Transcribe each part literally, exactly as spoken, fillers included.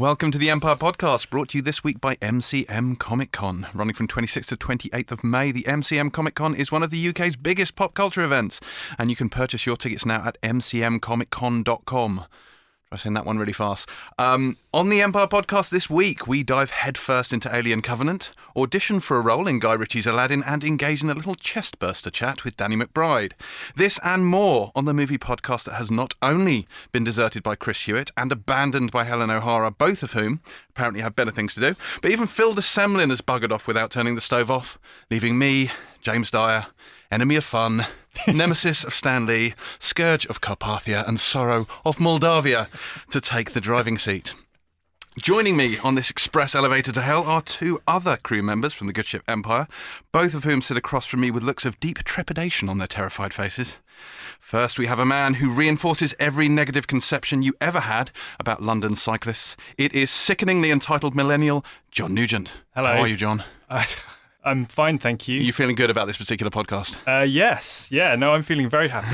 Welcome to the Empire Podcast, brought to you this week by M C M Comic Con. Running from twenty-sixth to twenty-eighth of May, the M C M Comic Con is one of the U K's biggest pop culture events, and you can purchase your tickets now at m c m comic con dot com. Try saying that one really fast. Um, on the Empire Podcast this week, we dive headfirst into Alien Covenant, audition for a role in Guy Ritchie's Aladdin, and engage in a little chest-burster chat with Danny McBride. This and more on the movie podcast that has not only been deserted by Chris Hewitt and abandoned by Helen O'Hara, both of whom apparently have better things to do, but even Phil de Semlin has buggered off without turning the stove off, leaving me, James Dyer, enemy of fun, nemesis of Stan Lee, scourge of Carpathia, and sorrow of Moldavia to take the driving seat. Joining me on this express elevator to hell are two other crew members from the good ship Empire, both of whom sit across from me with looks of deep trepidation on their terrified faces. First, we have a man who reinforces every negative conception you ever had about London cyclists. It is sickeningly entitled millennial John Nugent. Hello. How are you, John? Uh, I'm fine, thank you. Are you feeling good about this particular podcast? Uh, yes. Yeah, no, I'm feeling very happy.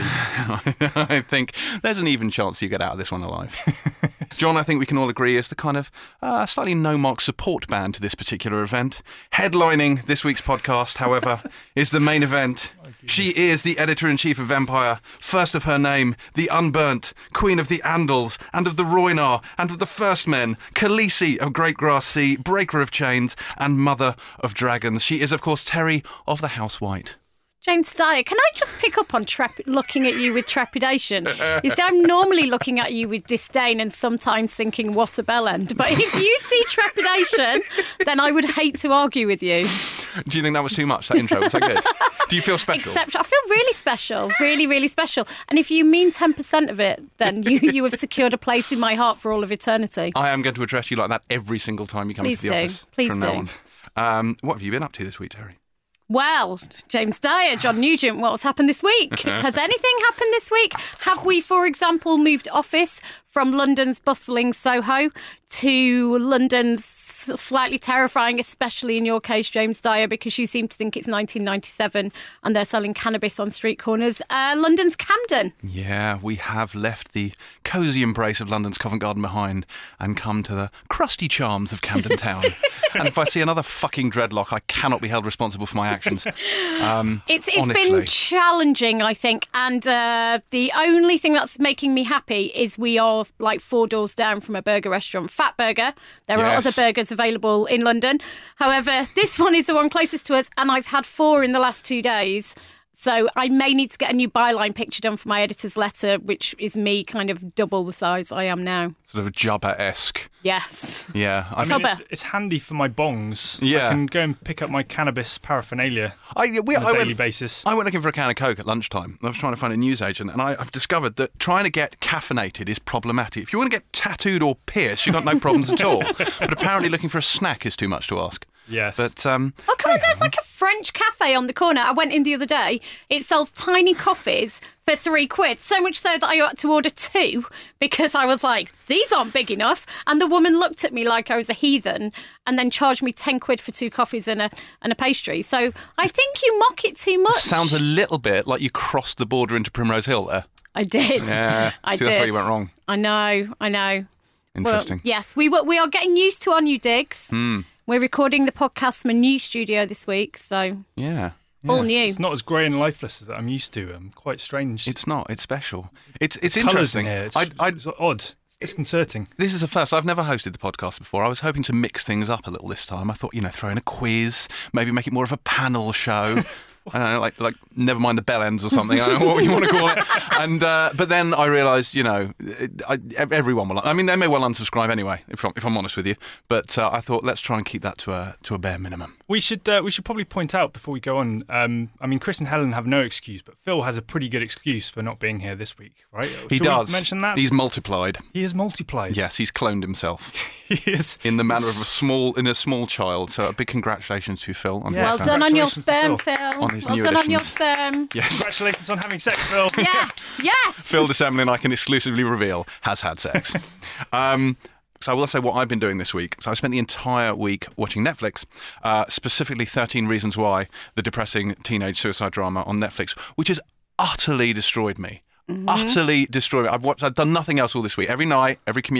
I think there's an even chance you get out of this one alive. John, I think we can all agree, is the kind of uh, slightly no-mark support band to this particular event. Headlining this week's podcast, however, is the main event. She is the editor-in-chief of Empire, first of her name, the Unburnt, Queen of the Andals, and of the Roynar, and of the First Men, Khaleesi of Great Grass Sea, Breaker of Chains, and Mother of Dragons. She is, of course, Terry of the House White. James Dyer, can I just pick up on trep- looking at you with trepidation? Is that I'm normally looking at you with disdain and sometimes thinking, what a bellend. But if you see trepidation, then I would hate to argue with you. Do you think that was too much, that intro? Was that good? Do you feel special? Except I feel really special, really, really special. And if you mean ten percent of it, then you, you have secured a place in my heart for all of eternity. I am going to address you like that every single time you come Please into the do. office. Please from do. Now on. Um, what have you been up to this week, Terry? Well, James Dyer, John Nugent, what's happened this week? Has anything happened this week? Have we, for example, moved office from London's bustling Soho to London's slightly terrifying, especially in your case, James Dyer, because you seem to think it's nineteen ninety-seven and they're selling cannabis on street corners. Uh, London's Camden. Yeah, we have left the cosy embrace of London's Covent Garden behind and come to the crusty charms of Camden Town. And if I see another fucking dreadlock, I cannot be held responsible for my actions. Um, it's it's honestly. been challenging, I think, and uh, the only thing that's making me happy is we are like four doors down from a burger restaurant, Fat Burger. There are Yes. other burgers available in London. However, this one is the one closest to us, and I've had four in the last two days. So I may need to get a new byline picture done for my editor's letter, which is me kind of double the size I am now. Sort of a Jabba-esque. Yes. Yeah. I I mean, mean, it's, it's handy for my bongs. Yeah. I can go and pick up my cannabis paraphernalia I, we, on a I daily went, basis. I went looking for a can of Coke at lunchtime. I was trying to find a newsagent, and I, I've discovered that trying to get caffeinated is problematic. If you want to get tattooed or pierced, you've got no problems at all. But apparently looking for a snack is too much to ask. Yes. But um, Oh, come on, there's like a French cafe on the corner. I went in the other day. It sells tiny coffees for three quid. So much so that I had to order two because I was like, these aren't big enough. And the woman looked at me like I was a heathen and then charged me ten quid for two coffees and a and a pastry. So I think you mock it too much. sounds a little bit like you crossed the border into Primrose Hill there. I did. Yeah. I See, did. that's where you went wrong. I know, I know. Interesting. Well, yes, we, were- we are getting used to our new digs. Hmm. We're recording the podcast from a new studio this week, so Yeah. all Yeah. new. It's not as grey and lifeless as I'm used to. I'm quite strange. It's not. It's special. It's it's Colours interesting. in here. It's, I, I, it's odd. It's disconcerting. this is a first. I've never hosted the podcast before. I was hoping to mix things up a little this time. I thought, you know, throw in a quiz, maybe make it more of a panel show. I don't know, like like never mind the bell ends or something. I don't know what you want to call it. And uh, but then I realised, you know, I, everyone will. I mean, they may well unsubscribe anyway, if I'm, if I'm honest with you. But uh, I thought let's try and keep that to a to a bare minimum. We should uh, we should probably point out before we go on. Um, I mean, Chris and Helen have no excuse, but Phil has a pretty good excuse for not being here this week, right? He Should does we mention that he's multiplied. he has multiplied. Yes, he's cloned himself he is. in the manner of a small in a small child. So a big congratulations to Phil. On Yeah. his, well uh, done on your Congratulations to sperm, Phil. Phil. On his well new done on your additions. sperm. Yes. Congratulations on having sex, Phil. Yes, yes. Phil de Semlin, I can exclusively reveal, has had sex. um, so I will say what I've been doing this week. So I spent the entire week watching Netflix, uh, specifically thirteen Reasons Why, the depressing teenage suicide drama on Netflix, which has utterly destroyed me. Mm-hmm. Utterly destroyed me. I've watched. I've done nothing else all this week. Every night, every commute,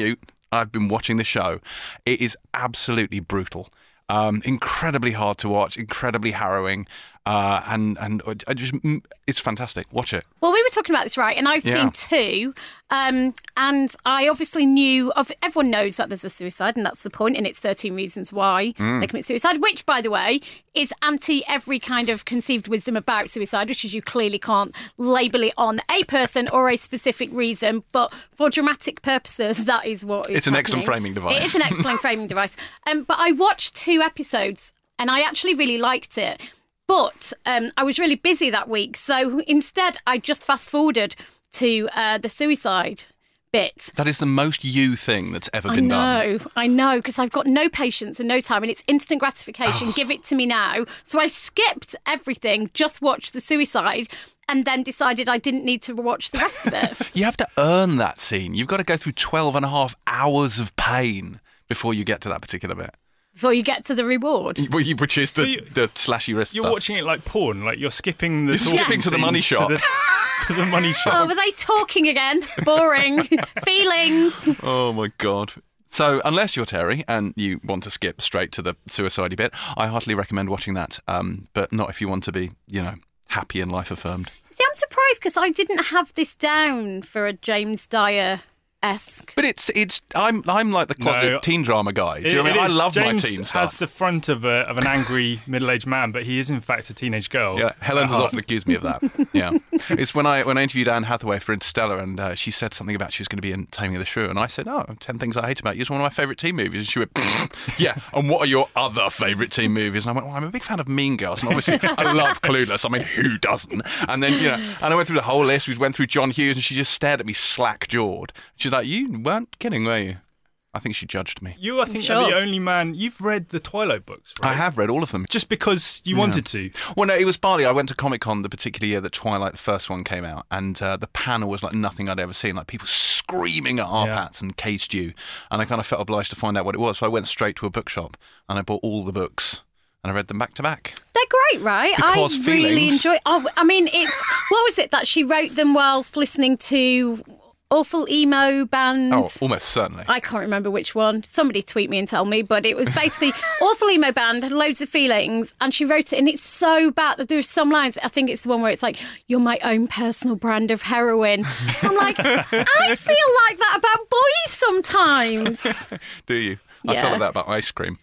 I've been watching the show. It is absolutely brutal. Um, incredibly hard to watch, incredibly harrowing, uh, and and I just it's fantastic. Watch it. Well, we were talking about this, right? And I've Yeah. seen two, um, and I obviously knew of. Everyone knows that there's a suicide, and that's the point. And it's thirteen Reasons Why Mm. they commit suicide, which, by the way, is anti every kind of conceived wisdom about suicide, which is you clearly can't label it on a person or a specific reason, but for dramatic purposes, that is what is It's an excellent happening. framing device. It is an excellent framing device. Um, but I watched two episodes, and I actually really liked it. But um, I was really busy that week, so instead I just fast forwarded to uh, the suicide bit. That is the most you thing that's ever I been done. know, I know, because I've got no patience and no time, and it's instant gratification. Oh. Give it to me now. So I skipped everything, just watched the suicide, and then decided I didn't need to watch the rest of it. You have to earn that scene. You've got to go through twelve and a half hours of pain before you get to that particular bit. Before you get to the reward. Which is the, So you- the slashy wrist You're stuff. watching it like porn, like you're skipping the You're talking skipping to the scenes money shot. To the, to the money Oh, shot. were they talking again? Boring. Feelings. Oh my God. So unless you're Terry and you want to skip straight to the suicide bit, I heartily recommend watching that. Um, but not if you want to be, you know, happy and life affirmed. See, I'm surprised because I didn't have this down for a James Dyer-esque. But it's it's I'm I'm like the closet No. teen drama guy. Do you It- know what I it mean? I is. love James my teen has stuff. the front of a of an angry middle-aged man, but he is in fact a teenage girl. Yeah, Helen at has heart. often accused me of that. Yeah, it's when I when I interviewed Anne Hathaway for Interstellar, and uh, she said something about she was going to be in Taming of the Shrew, and I said, "Oh, ten Things I Hate About You is one of my favourite teen movies." And she went, "Yeah, and what are your other favourite teen movies?" And I went, "Well, I'm a big fan of Mean Girls, and obviously I love Clueless. I mean, who doesn't?" And then you know, and I went through the whole list. We went through John Hughes, and she just stared at me slack-jawed. She's like, "You weren't kidding, were you?" I think she judged me. You, I think, Sure. are the only man. You've read the Twilight books, right? I have read all of them. Just because you wanted to. Well, no, it was partly I went to Comic Con the particular year that Twilight, the first one, came out, and uh, the panel was like nothing I'd ever seen, like people screaming at R-Pats and K Stew, and I kind of felt obliged to find out what it was, so I went straight to a bookshop and I bought all the books and I read them back to back. They're great, right? Because I really feelings- enjoy. Oh, I mean, it's what was it that she wrote them whilst listening to Awful Emo Band? Oh, almost certainly. I can't remember which one. Somebody tweet me and tell me, but it was basically Awful Emo Band, had loads of feelings, and she wrote it, and it's so bad that there's some lines. I think it's the one where it's like, "You're my own personal brand of heroin." I'm like, I feel like that about boys sometimes. Do you? I Yeah. felt like that about ice cream,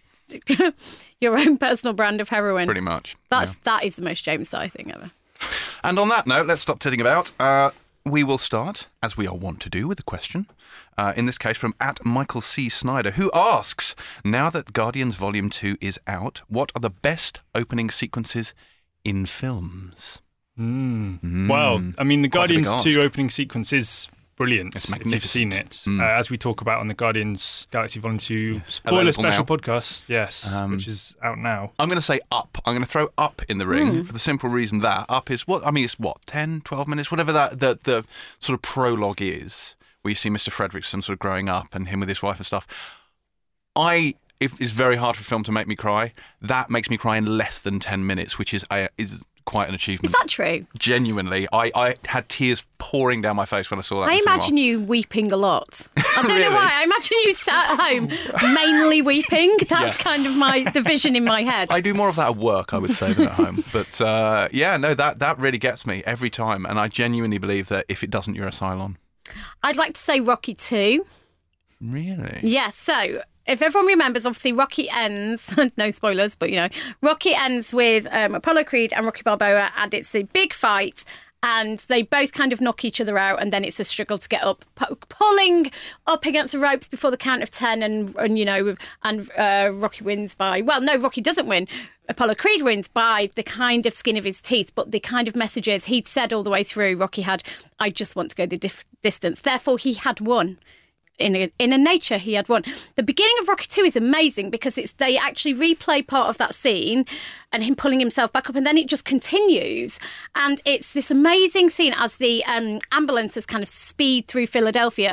Your own personal brand of heroin. pretty much. That's Yeah. that is the most James Dyer thing ever. And on that note, let's stop titting about. Uh, we will start, as we are wont to do, with a question. Uh, in this case, from at Michael C. Snyder, who asks, now that Guardians Volume two is out, what are the best opening sequences in films? Well, I mean, the Quite a big Guardians ask. two opening sequence is brilliant. It's if you've seen it, magnificent. Mm. uh, as we talk about on the Guardians Galaxy Volume two spoiler Available special now. podcast, yes, Um, which is out now. I'm going to say Up. I'm going to throw Up in the ring for the simple reason that Up is what, I mean, it's what, ten, twelve minutes, whatever that the, the sort of prologue is, where you see Mister Fredrickson sort of growing up and him with his wife and stuff. I, if it's very hard for film to make me cry, that makes me cry in less than ten minutes, which is a, is quite an Is achievement. that true? Genuinely, I, I had tears pouring down my face when I saw that. I in the cinema. imagine you weeping a lot. I don't Really? know why. I imagine you sat at home mainly weeping. That's Yeah. kind of my the vision in my head. I do more of that at work, I would say, than at home. But uh, yeah, no, that that really gets me every time, and I genuinely believe that if it doesn't, you're a Cylon. I'd like to say Rocky two. Really? Yes, so if everyone remembers, obviously Rocky ends, no spoilers, but you know, Rocky ends with um, Apollo Creed and Rocky Balboa, and it's the big fight, and they both kind of knock each other out, and then it's a struggle to get up, pu- pulling up against the ropes before the count of ten, and, and you know, and uh, Rocky wins by, well, no, Rocky doesn't win. Apollo Creed wins by the kind of skin of his teeth, but the kind of messages he'd said all the way through, Rocky had, I just want to go the dif- distance. Therefore, he had won. In a, in a nature, he had won. The beginning of Rocky two is amazing because it's they actually replay part of that scene and him pulling himself back up, and then it just continues. And it's this amazing scene as the um, ambulances kind of speed through Philadelphia.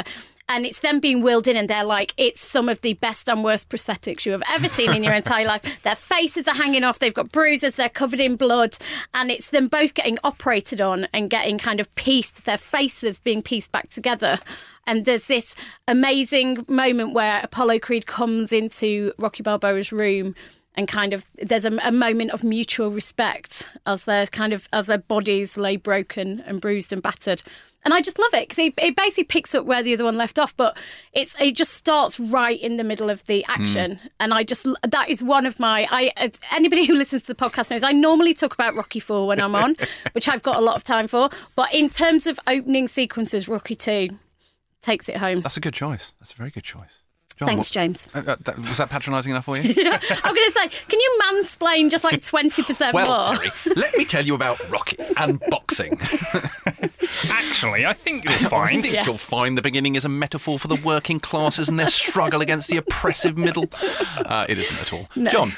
and it's them being wheeled in, and they're like, it's some of the best and worst prosthetics you have ever seen in your entire life. Their faces are hanging off, they've got bruises, they're covered in blood, and it's them both getting operated on and getting kind of pieced, their faces being pieced back together. And there's this amazing moment where Apollo Creed comes into Rocky Balboa's room, and kind of there's a, a moment of mutual respect as their kind of as their bodies lay broken and bruised and battered. And I just love it because it, it basically picks up where the other one left off, but it's it just starts right in the middle of the action. Mm. And I just that is one of my I anybody who listens to the podcast knows I normally talk about Rocky four when I'm on, which I've got a lot of time for. But in terms of opening sequences, Rocky two takes it home. That's a good choice. That's a very good choice. John, Thanks, what, James. Uh, uh, that, was that patronising enough for you? Yeah, I'm going to say, can you mansplain just like twenty percent well, more? Terry, let me tell you about Rocky and boxing. Actually, I think you'll find... I think yeah. you'll find the beginning is a metaphor for the working classes and their struggle against the oppressive middle. Uh, it isn't at all. No. John?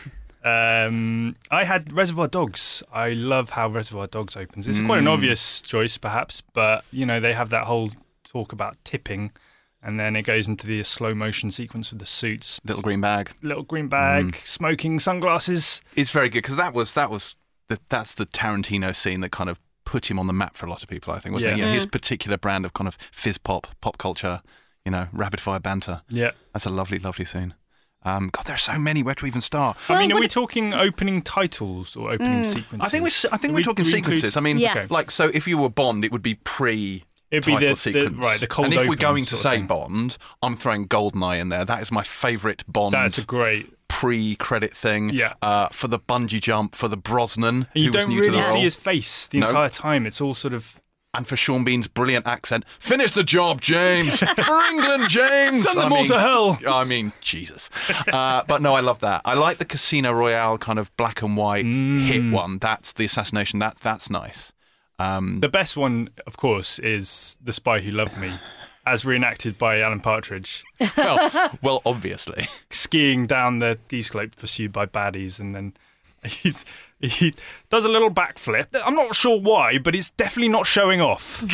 Um, I had Reservoir Dogs. I love how Reservoir Dogs opens. It's mm. quite an obvious choice, perhaps, but, you know, they have that whole talk about tipping. And then it goes into the slow motion sequence with the suits. Little green bag. Little green bag, mm. smoking sunglasses. It's very good because that was that was the, that's the Tarantino scene that kind of put him on the map for a lot of people. I think wasn't yeah. it? You know, mm. his particular brand of kind of fizz pop, pop culture, you know, rapid fire banter. Yeah, that's a lovely, lovely scene. Um, God, there's so many. Where to even start? Well, I mean, are we talking opening titles or opening mm. sequences? I think we're I think we're we, talking sequences. Include... I mean, yes. like so, if you were Bond, it would be pre. It'd be the, sequence. the right, the cold And if open we're going to say thing. Bond, I'm throwing Goldeneye in there. That is my favourite Bond. That's a great pre-credit thing. Yeah. Uh, for the bungee jump, for the Brosnan, and you who don't was new really to the see role. his face the No. entire time. It's all sort of. And for Sean Bean's brilliant accent, finish the job, James. For England, James. Send them I all mean, to hell. I mean, Jesus. Uh, but no, I love that. I like the Casino Royale kind of black and white Mm. hit one. That's the assassination. That that's nice. Um, The best one, of course, is The Spy Who Loved Me, as reenacted by Alan Partridge. well, well, obviously. Skiing down the ski slope pursued by baddies, and then he, he does a little backflip. I'm not sure why, but it's definitely not showing off.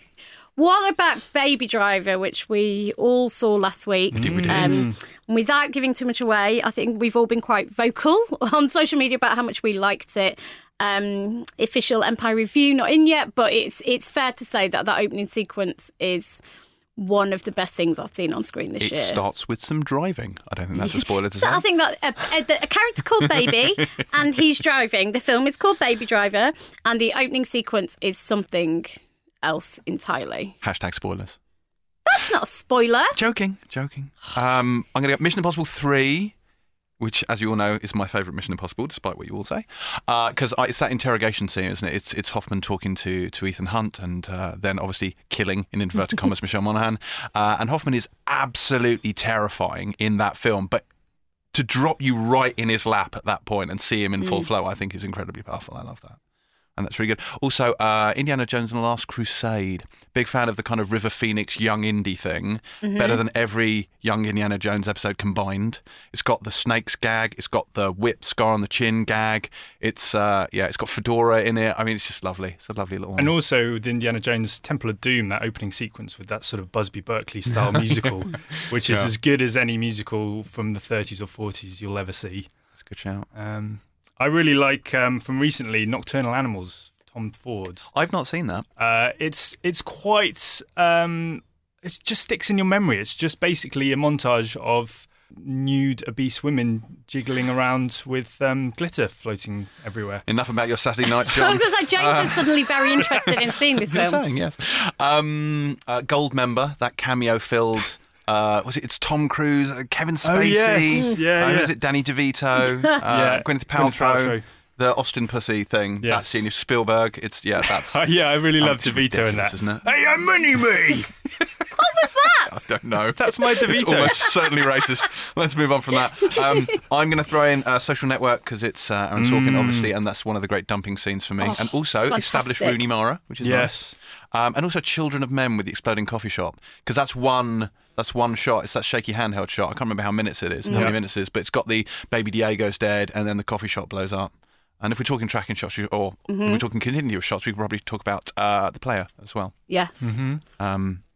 What about Baby Driver, which we all saw last week? We did, we did. Um, without giving too much away, I think we've all been quite vocal on social media about how much we liked it. Um, official Empire review not in yet, but it's it's fair to say that that opening sequence is one of the best things I've seen on screen this it year. It starts with some driving. I don't think that's a spoiler to say. I think that a, a, a character called Baby and he's driving. The film is called Baby Driver, and the opening sequence is something else entirely. Hashtag spoilers. That's not a spoiler. Joking, joking. Um, I'm going to go Mission Impossible three, which, as you all know, is my favourite Mission Impossible, despite what you all say. Because uh, it's that interrogation scene, isn't it? It's it's Hoffman talking to, to Ethan Hunt and uh, then obviously killing, in inverted commas, Michelle Monaghan. Uh, and Hoffman is absolutely terrifying in that film. But to drop you right in his lap at that point and see him in full mm. flow, I think is incredibly powerful. I love that. And that's really good. Also, uh, Indiana Jones and the Last Crusade. Big fan of the kind of River Phoenix young indie thing. Mm-hmm. Better than every young Indiana Jones episode combined. It's got the snakes gag. It's got the whip scar on the chin gag. It's uh, yeah, it's got Fedora in it. I mean, it's just lovely. It's a lovely little one. And also the Indiana Jones Temple of Doom, that opening sequence with that sort of Busby Berkeley style musical, which is yeah. as good as any musical from the thirties or forties you'll ever see. That's a good shout. Um, I really like, um, from recently, Nocturnal Animals, Tom Ford. I've not seen that. Uh, it's it's quite, um, it just sticks in your memory. It's just basically a montage of nude, obese women jiggling around with um, glitter floating everywhere. Enough about your Saturday night, John. I was going to say, James uh, is suddenly very interested in seeing this film. Saying, yes. Um, uh, Goldmember, that cameo-filled... Uh, was it? It's Tom Cruise, uh, Kevin Spacey. Oh, yes. Yeah, uh, yeah. Is it Danny DeVito? Uh, yeah. Gwyneth Paltrow. Gwyneth Paltrow. The Austin Pussy thing. Yes. That scene of Spielberg. It's yeah. That's uh, yeah. I really um, love DeVito in that. Isn't it? Hey, I'm Money Me. What was that? I don't know. That's my DeVito. It's almost certainly racist. Let's move on from that. Um, I'm going to throw in uh, Social Network because it's uh, Aaron Sorkin, mm. obviously, and that's one of the great dumping scenes for me. Oh, and also established Rooney Mara, which is yes. nice. Um, and also Children of Men with the Exploding Coffee Shop, because that's one. That's one shot. It's that shaky handheld shot. I can't remember how minutes it is, how yeah. many minutes it is, but it's got the baby Diego's dead, and then the coffee shop blows up. And if we're talking tracking shots, or mm-hmm. if we're talking continuous shots, we could probably talk about uh, the player as well. Yes. Mm-hmm. Um,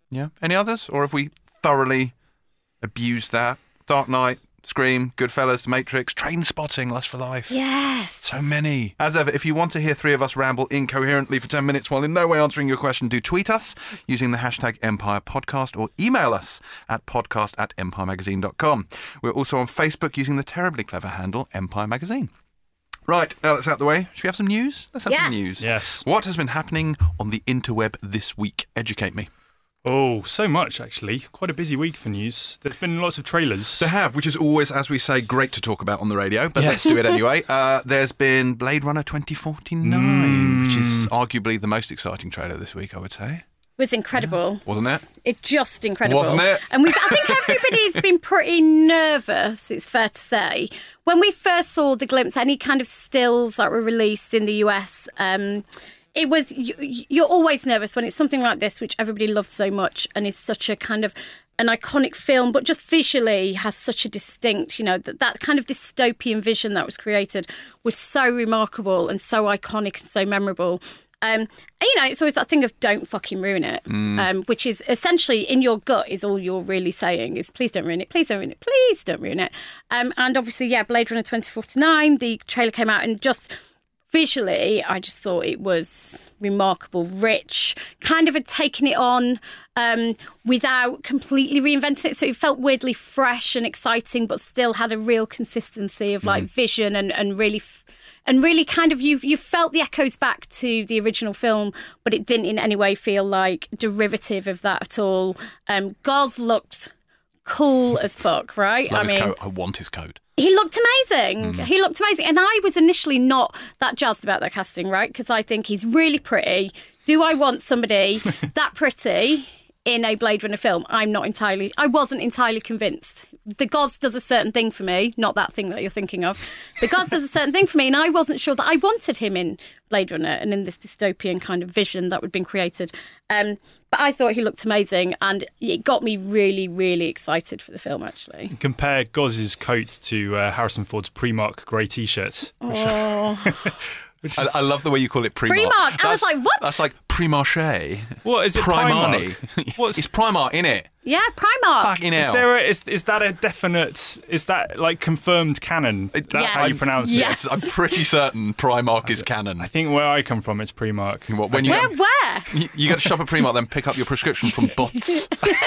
Yeah. Any others? Or have we thoroughly abused that? Dark Knight, Scream, Goodfellas, Matrix, Train Spotting, Lust for Life. Yes. So many. As ever, if you want to hear three of us ramble incoherently for ten minutes while in no way answering your question, do tweet us using the hashtag Empire Podcast or email us at podcast at empire magazine dot com. We're also on Facebook using the terribly clever handle Empire Magazine. Right, now that's out the way. Should we have some news? Let's have Yes. some news. Yes. What has been happening on the interweb this week? Educate me. Oh, so much, actually. Quite a busy week for news. There's been lots of trailers. They have, which is always, as we say, great to talk about on the radio, but let's Yes. do it anyway. Uh, there's been Blade Runner twenty forty-nine, which is arguably the most exciting trailer this week, I would say. Was incredible. Wasn't it? It's just incredible. Wasn't it? And we've, I think everybody's been pretty nervous, it's fair to say. When we first saw the glimpse, any kind of stills that were released in the U S, um, it was, you, you're always nervous when it's something like this, which everybody loved so much and is such a kind of an iconic film, but just visually has such a distinct, you know, that, that kind of dystopian vision that was created was so remarkable and so iconic and so memorable. Um, and, you know, it's always that thing of don't fucking ruin it, Mm. um, which is essentially in your gut is all you're really saying is please don't ruin it, please don't ruin it, please don't ruin it. Um, and obviously, yeah, Blade Runner twenty forty-nine, the trailer came out and just visually, I just thought it was remarkable, rich, kind of had taken it on um, without completely reinventing it. So it felt weirdly fresh and exciting, but still had a real consistency of like vision and, and really... F- And really kind of, you you felt the echoes back to the original film, but it didn't in any way feel like derivative of that at all. Um, Gos looked cool as fuck, right? Love I his mean, coat. I want his coat. he looked amazing. Mm. He looked amazing. And I was initially not that jazzed about that casting, right? Because I think he's really pretty. Do I want somebody that pretty in a Blade Runner film? I'm not entirely, I wasn't entirely convinced. The Gos does a certain thing for me, not that thing that you're thinking of. The Gos does a certain thing for me, and I wasn't sure that I wanted him in Blade Runner and in this dystopian kind of vision that had been created. Um, but I thought he looked amazing, and it got me really, really excited for the film, actually. Compare Goz's coat to uh, Harrison Ford's Primark grey T-shirt. Which, Oh. which I, is, I love the way you call it Primark. Primark. I was That's- like, what? That's like Primarche. what is it? Primani. Primark? What's, It's Primark, innit? Yeah, Primark. Fucking is hell. there a, is, is that a definite, is that like confirmed canon? It- That's Yes. how you pronounce Yes. it. I'm pretty certain Primark is canon. I think where I come from, it's Primark. What, when you, Where, where? you, you go to shop at Primark, then pick up your prescription from Butts.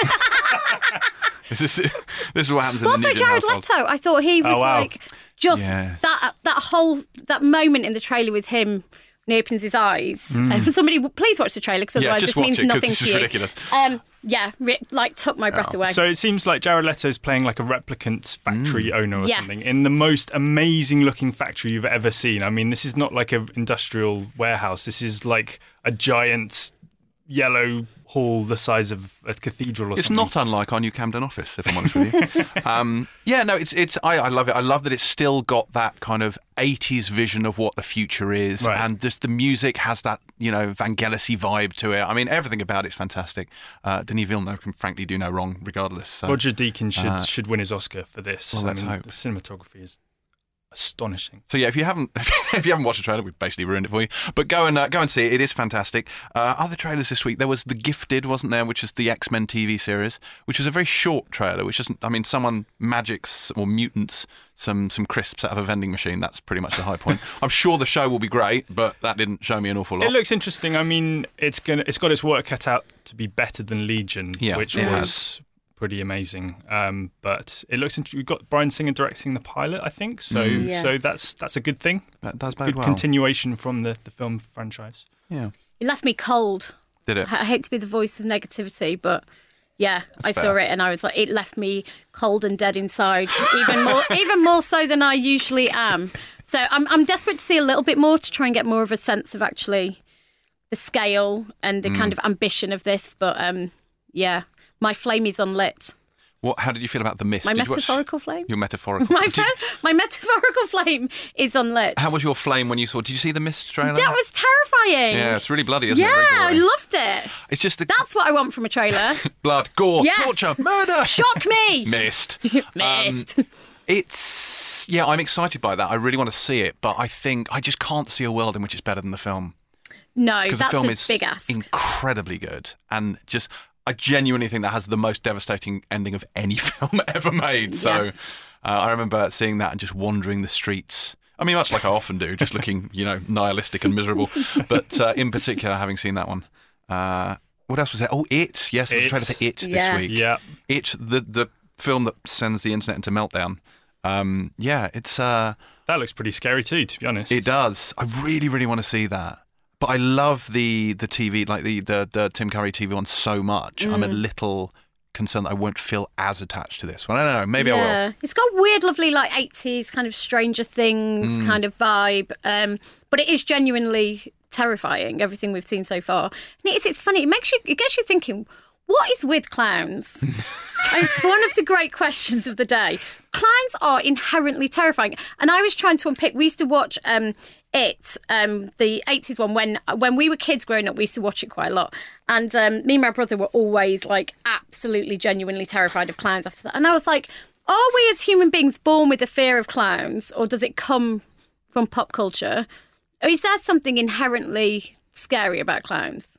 this, is, this is what happens in Also, the Nugent Jared household. Leto. I thought he was Oh, wow. like just Yes. that that whole that moment in the trailer with him when he opens his eyes. And for somebody, please watch the trailer because Yeah, otherwise just this watch means it, 'cause nothing this to is you. ridiculous. Um, yeah, ri- like took my breath away. So it seems like Jared Leto's playing like a replicant factory owner or Yes. something in the most amazing looking factory you've ever seen. I mean, this is not like an industrial warehouse. This is like a giant yellow hall the size of a cathedral or It's something. not unlike our New Camden office, if I'm honest with you. um, yeah, no, it's it's. I, I love it. I love that it's still got that kind of eighties vision of what the future is, Right. and just the music has that, you know, Vangelis-y vibe to it. I mean, everything about it's fantastic. Uh, Denis Villeneuve can frankly do no wrong, regardless. So. Roger Deakins should Uh, should win his Oscar for this. well, I let's mean, hope. the cinematography is astonishing. So yeah, if you haven't if you haven't watched the trailer, we've basically ruined it for you. But go and uh, go and see it. It is fantastic. Uh, other trailers this week, there was The Gifted, wasn't there, which is the X-Men T V series, which was a very short trailer. Which isn't. I mean, someone magics or mutants some some crisps out of a vending machine. That's pretty much the high point. I'm sure the show will be great, but that didn't show me an awful lot. It looks interesting. I mean, it's gonna it's got its work cut out to be better than Legion, Yeah, which it was pretty amazing. Um, but it looks interesting. We've got Bryan Singer directing the pilot, I think. So Mm. Yes. so that's that's a good thing. that does bode Good well. continuation from the, the film franchise. Yeah, It left me cold. did it? I I hate to be the voice of negativity, but yeah, I That's saw fair. it and I was like, it left me cold and dead inside, even more, even more so than I usually am. So I'm, I'm desperate to see a little bit more to try and get more of a sense of actually the scale and the Mm. kind of ambition of this. But um, yeah, my flame is unlit. What? How did you feel about The Mist? My Did you watch- metaphorical flame. Your metaphorical. My Did- fe- my metaphorical flame is unlit. how was your flame when you saw? Did you see The Mist trailer? that was terrifying. Yeah, it's really bloody, isn't yeah, it? Very I gory. loved it. It's just the That's what I want from a trailer. blood, gore, Yes. torture, murder. Shock me. Mist. Missed. Um, it's yeah, I'm excited by that. I really want to see it, but I think I just can't see a world in which it's better than the film no, because that's the film a is big ask. incredibly good and just I genuinely think that has the most devastating ending of any film ever made. So Yes. uh, I remember seeing that and just wandering the streets. I mean, much like I often do, just looking, you know, nihilistic and miserable. But uh, in particular, having seen that one. Uh, what else was there? Oh, It. Yes, I was It. trying to say It this Yeah. week. Yeah. It, the the film that sends the internet into meltdown. Um, yeah, it's uh, That looks pretty scary too, to be honest. it does. I really, really want to see that. But I love the the T V, like the the, the Tim Curry T V one so much. I'm a little concerned that I won't feel as attached to this one. I don't know. Maybe I will. Yeah, it's got a weird, lovely, like eighties kind of Stranger Things Mm. kind of vibe, um, but it is genuinely terrifying. Everything we've seen so far, and it's it's funny. It makes you, it gets you thinking. What is with clowns? It's one of the great questions of the day. Clowns are inherently terrifying, and I was trying to unpick. We used to watch um, it, um, the eighties one, when when we were kids growing up. We used to watch it quite a lot, and um, me and my brother were always like absolutely, genuinely terrified of clowns after that. And I was like, are we as human beings born with a fear of clowns, or does it come from pop culture? Or is there something inherently scary about clowns?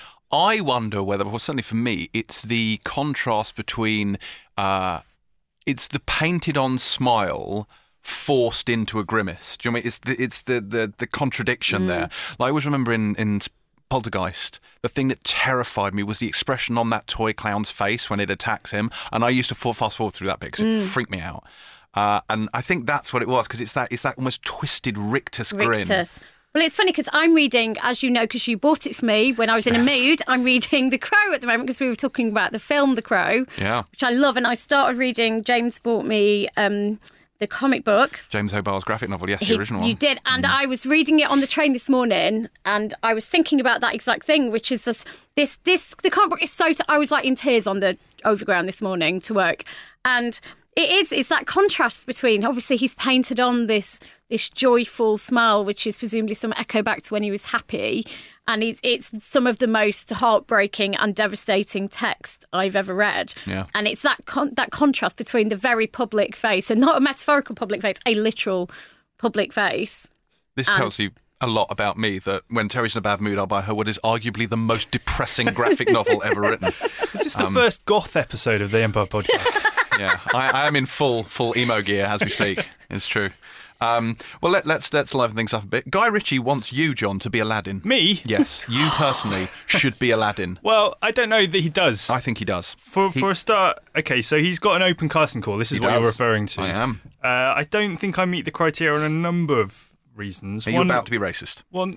I wonder whether, well, certainly for me, it's the contrast between, uh, it's the painted-on smile forced into a grimace. Do you know what I mean? It's the it's the the, the contradiction there. Like, I always remember in in Poltergeist, the thing that terrified me was the expression on that toy clown's face when it attacks him, and I used to fast forward through that bit because it freaked me out. Uh, and I think that's what it was, because it's that it's that almost twisted rictus grin. Rictus. Well, it's funny because I'm reading, as you know, because you bought it for me when I was in a mood, I'm reading The Crow at the moment because we were talking about the film The Crow, Yeah. which I love. And I started reading, James bought me um, the comic book. James O'Barr's graphic novel, yes, the He- original you one. did. And I was reading it on the train this morning and I was thinking about that exact thing, which is this, this, this the comic book is so, t- I was like in tears on the overground this morning to work. And it is, it's that contrast between, obviously he's painted on this this joyful smile, which is presumably some echo back to when he was happy. And it's, it's some of the most heartbreaking and devastating text I've ever read. Yeah. And it's that con- that contrast between the very public face, and not a metaphorical public face, a literal public face. This And- tells you a lot about me, that when Terry's in a bad mood, I'll buy her what is arguably the most depressing graphic novel ever written. Is this the first goth episode of the Empire Podcast? Yeah, I, I am in full full emo gear as we speak. It's true. Um, well, let, let's let's liven things up a bit. Guy Ritchie wants you, John, to be Aladdin. Me? Yes, you personally should be Aladdin. Well, I don't know that he does. I think he does. For He- for a start, okay, so he's got an open casting call. This is He what does. you're referring to. I am. Uh, I don't think I meet the criteria on a number of reasons. Are you about to be racist? One,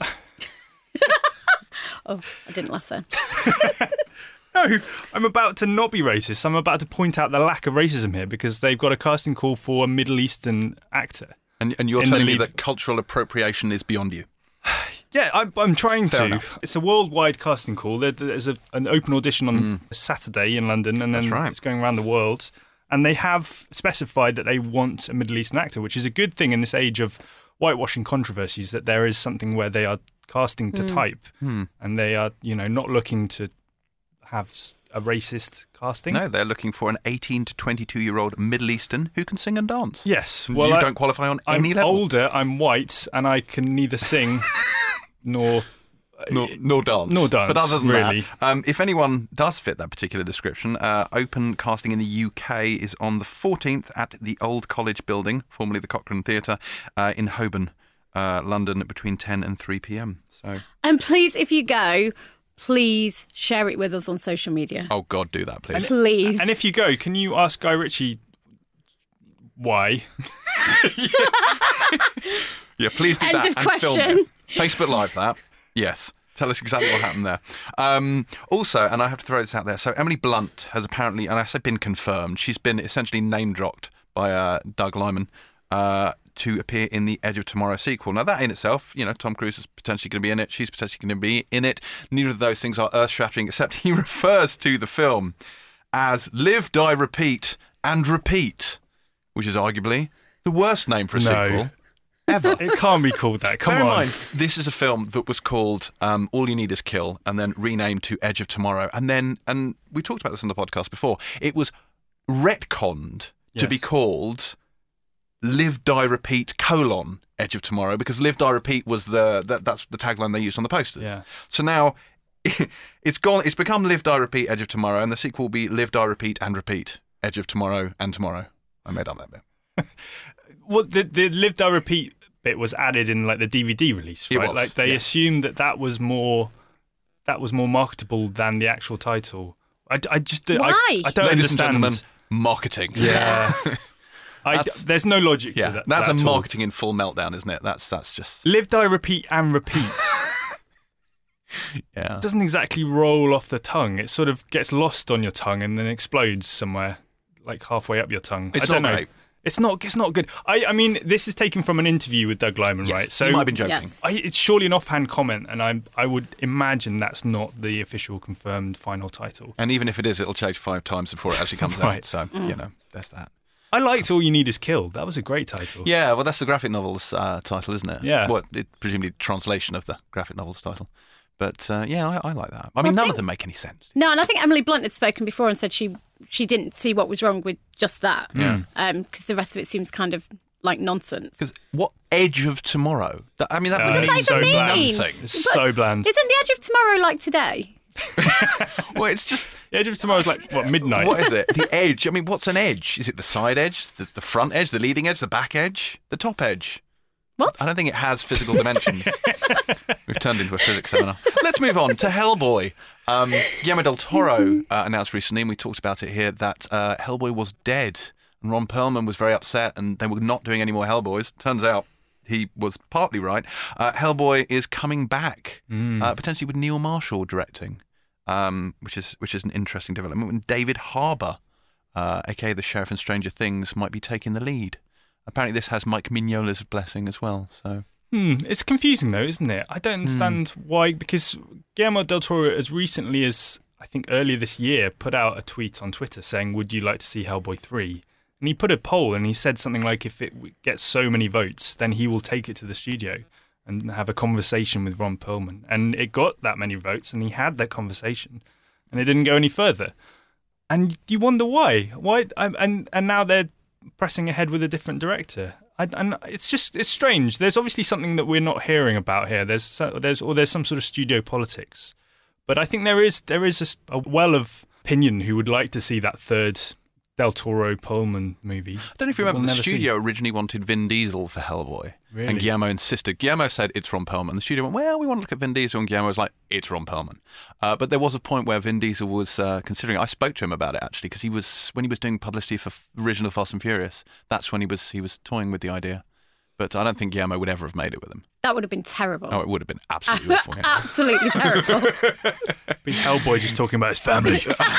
Oh, I didn't laugh then. no, I'm about to not be racist. I'm about to point out the lack of racism here because they've got a casting call for a Middle Eastern actor. And, and you're In the telling me lead- that cultural appropriation is beyond you? Yeah, I'm, I'm trying Fair to. enough. It's a worldwide casting call. There, there's a, an open audition on Saturday in London, and then That's right. it's going around the world. And they have specified that they want a Middle Eastern actor, which is a good thing in this age of whitewashing controversies, that there is something where they are casting to type, Hmm. and they are, you know, not looking to have s- a racist casting. No, they're looking for an eighteen to twenty-two year old Middle Eastern who can sing and dance. Yes, well, you I, don't qualify on I'm any level. older, I'm white, and I can neither sing nor Nor, nor dance. Nor dance, But other than really. that, um, if anyone does fit that particular description, uh, open casting in the U K is on the fourteenth at the Old College Building, formerly the Cochrane Theatre, uh, in Holborn, uh, London, between ten and three p.m. So, And please, if you go, please share it with us on social media. oh God, do that, please. Please. And if you go, can you ask Guy Ritchie why? Yeah, please do End that of and film question. it. Facebook Live that. Yes. Tell us exactly what happened there. Um, also, and I have to throw this out there, so Emily Blunt has apparently, and I say been confirmed, she's been essentially name-dropped by uh, Doug Liman uh, to appear in the Edge of Tomorrow sequel. Now, that in itself, you know, Tom Cruise is potentially going to be in it, she's potentially going to be in it. Neither of those things are earth-shattering, except he refers to the film as Live, Die, Repeat, and Repeat, which is arguably the worst name for a No. sequel ever. It can't be called that. Come Bear in on. mind, this is a film that was called um, All You Need Is Kill and then renamed to Edge of Tomorrow. And then, and we talked about this on the podcast before, it was retconned to Yes. be called Live, Die, Repeat, colon, Edge of Tomorrow, because Live, Die, Repeat was the, that, that's the tagline they used on the posters. Yeah. So now it's gone. It's become Live, Die, Repeat, Edge of Tomorrow, and the sequel will be Live, Die, Repeat, and Repeat, Edge of Tomorrow and Tomorrow. I made up that bit. Well, the, the Live, Die, Repeat bit was added in like the D V D release, It right? was, Like they yeah. assumed that that was more that was more marketable than the actual title. I, I just I, Why? I don't Ladies understand. and gentlemen, marketing. Yeah, I, That's- there's no logic Yeah, to that. that's that a at all. marketing in full meltdown, isn't it? That's that's just Live, Die, Repeat, and Repeat yeah. doesn't exactly roll off the tongue. It sort of gets lost on your tongue and then explodes somewhere, like halfway up your tongue. It's I don't not know. great. It's not. It's not good. I. I mean, this is taken from an interview with Doug Liman, Yes, right? So you might have been joking. Yes. I, it's surely an offhand comment, and I. I would imagine that's not the official confirmed final title. And even if it is, it'll change five times before it actually comes Right. out. So you know, there's that. I liked All You Need Is Killed. That was a great title. Yeah, well, that's the graphic novel's uh, title, isn't it? Yeah. Well, it, presumably the translation of the graphic novel's title. But uh, yeah, I, I like that. I mean, I none think- of them make any sense. No, and I think Emily Blunt had spoken before and said she she didn't see what was wrong with just that. Yeah. Because the rest of it seems kind of like nonsense. Because what Edge of Tomorrow? That, I mean, that Uh, would What be does that so even bland. mean? thing. It's so bland. Isn't the Edge of Tomorrow like today? Well, it's just The Edge of Tomorrow's like what midnight. what is it? The edge. I mean, what's an edge? Is it the side edge, the, the front edge, the leading edge, the back edge, the top edge? What? I don't think it has physical dimensions. We've turned into a physics seminar. Let's move on to Hellboy. Um, Guillermo del Toro uh, announced recently, and we talked about it here, that uh, Hellboy was dead. And Ron Perlman was very upset, and they were not doing any more Hellboys. Turns out he was partly right. Uh, Hellboy is coming back, uh, potentially with Neil Marshall directing, um, which is which is an interesting development. And David Harbour, uh, aka the Sheriff in Stranger Things, might be taking the lead. Apparently, this has Mike Mignola's blessing as well. So. Hmm, it's confusing though, isn't it? I don't understand why, because Guillermo del Toro, as recently as I think earlier this year, put out a tweet on Twitter saying, "Would you like to see Hellboy three?" And he put a poll, and he said something like, "If it gets so many votes, then he will take it to the studio and have a conversation with Ron Perlman." And it got that many votes, and he had that conversation, and it didn't go any further. And you wonder why? Why? And and now they're pressing ahead with a different director. I, and it's just it's strange. There's obviously something that we're not hearing about here. There's so, there's or there's some sort of studio politics, but I think there is there is a, a well of opinion who would like to see that third Del Toro Perlman movie. I don't know if you We'll remember, the never see. studio originally wanted Vin Diesel for Hellboy. Really? And Guillermo insisted. Guillermo said, it's Ron Perlman. The studio went, well, we want to look at Vin Diesel. And Guillermo was like, it's Ron Perlman. Uh, but there was a point where Vin Diesel was uh, considering, I spoke to him about it actually, because he was, when he was doing publicity for f- original Fast and Furious, that's when he was he was toying with the idea. But I don't think Guillermo would ever have made it with him. That would have been terrible. Oh, it would have been absolutely awful. Yeah. Absolutely terrible. Big Hellboy just talking about his family.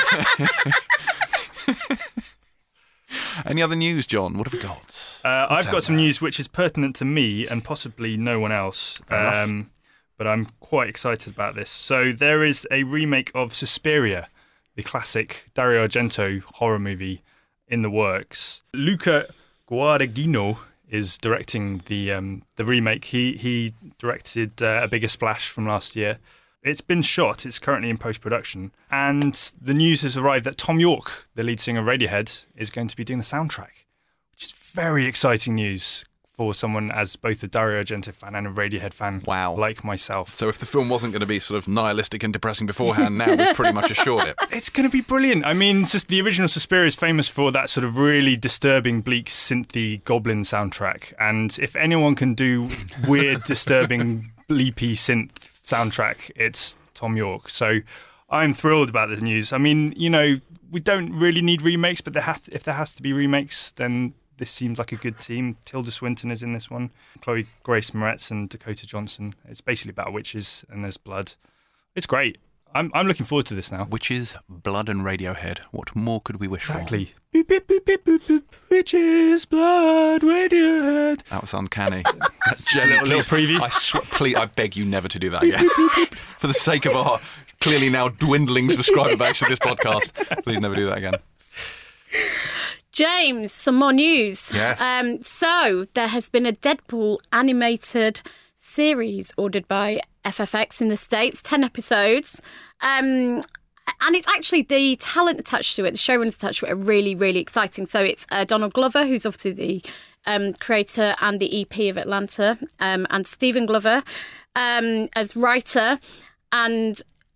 Any other news, John? What have we got? Uh, I've out got some there? news which is pertinent to me and possibly no one else. enough. Um, but I'm quite excited about this. So there is a remake of Suspiria, the classic Dario Argento horror movie, in the works. Luca Guadagnino is directing the um, the remake. He he directed uh, A Bigger Splash from last year. It's been shot. It's currently in post-production. And the news has arrived that Tom York, the lead singer of Radiohead, is going to be doing the soundtrack, which is very exciting news for someone as both a Dario Argento fan and a Radiohead fan Wow. like myself. So if the film wasn't going to be sort of nihilistic and depressing beforehand, now we've pretty much assured it. It's going to be brilliant. I mean, it's just the original Suspiria is famous for that sort of really disturbing, bleak, synthy goblin soundtrack. And if anyone can do weird, disturbing, bleepy synth soundtrack, it's Tom York. So I'm thrilled about the news. I mean, you know, we don't really need remakes, but there have to, if there has to be remakes, then this seems like a good team. Tilda Swinton is in this one, Chloe Grace Moretz and Dakota Johnson. It's basically about witches and there's blood. It's great. I'm I'm looking forward to this now. Witches, blood and Radiohead. What more could we wish Exactly. Beep, beep, beep, beep, beep, beep. Witches, blood, Radiohead. for? That was uncanny. Just a little, little preview. I swear, please, I beg you never to do that again. For the sake of our clearly now dwindling subscriber base to this podcast, please never do that again. James, some more news. Yes. Um, so there has been a Deadpool animated series ordered by F F X in the States, ten episodes. Um, and it's actually the talent attached to it, the showrunners attached to it are really, really exciting. So it's uh, Donald Glover, who's obviously the um, creator and the E P of Atlanta, um, and Stephen Glover um, as writer. And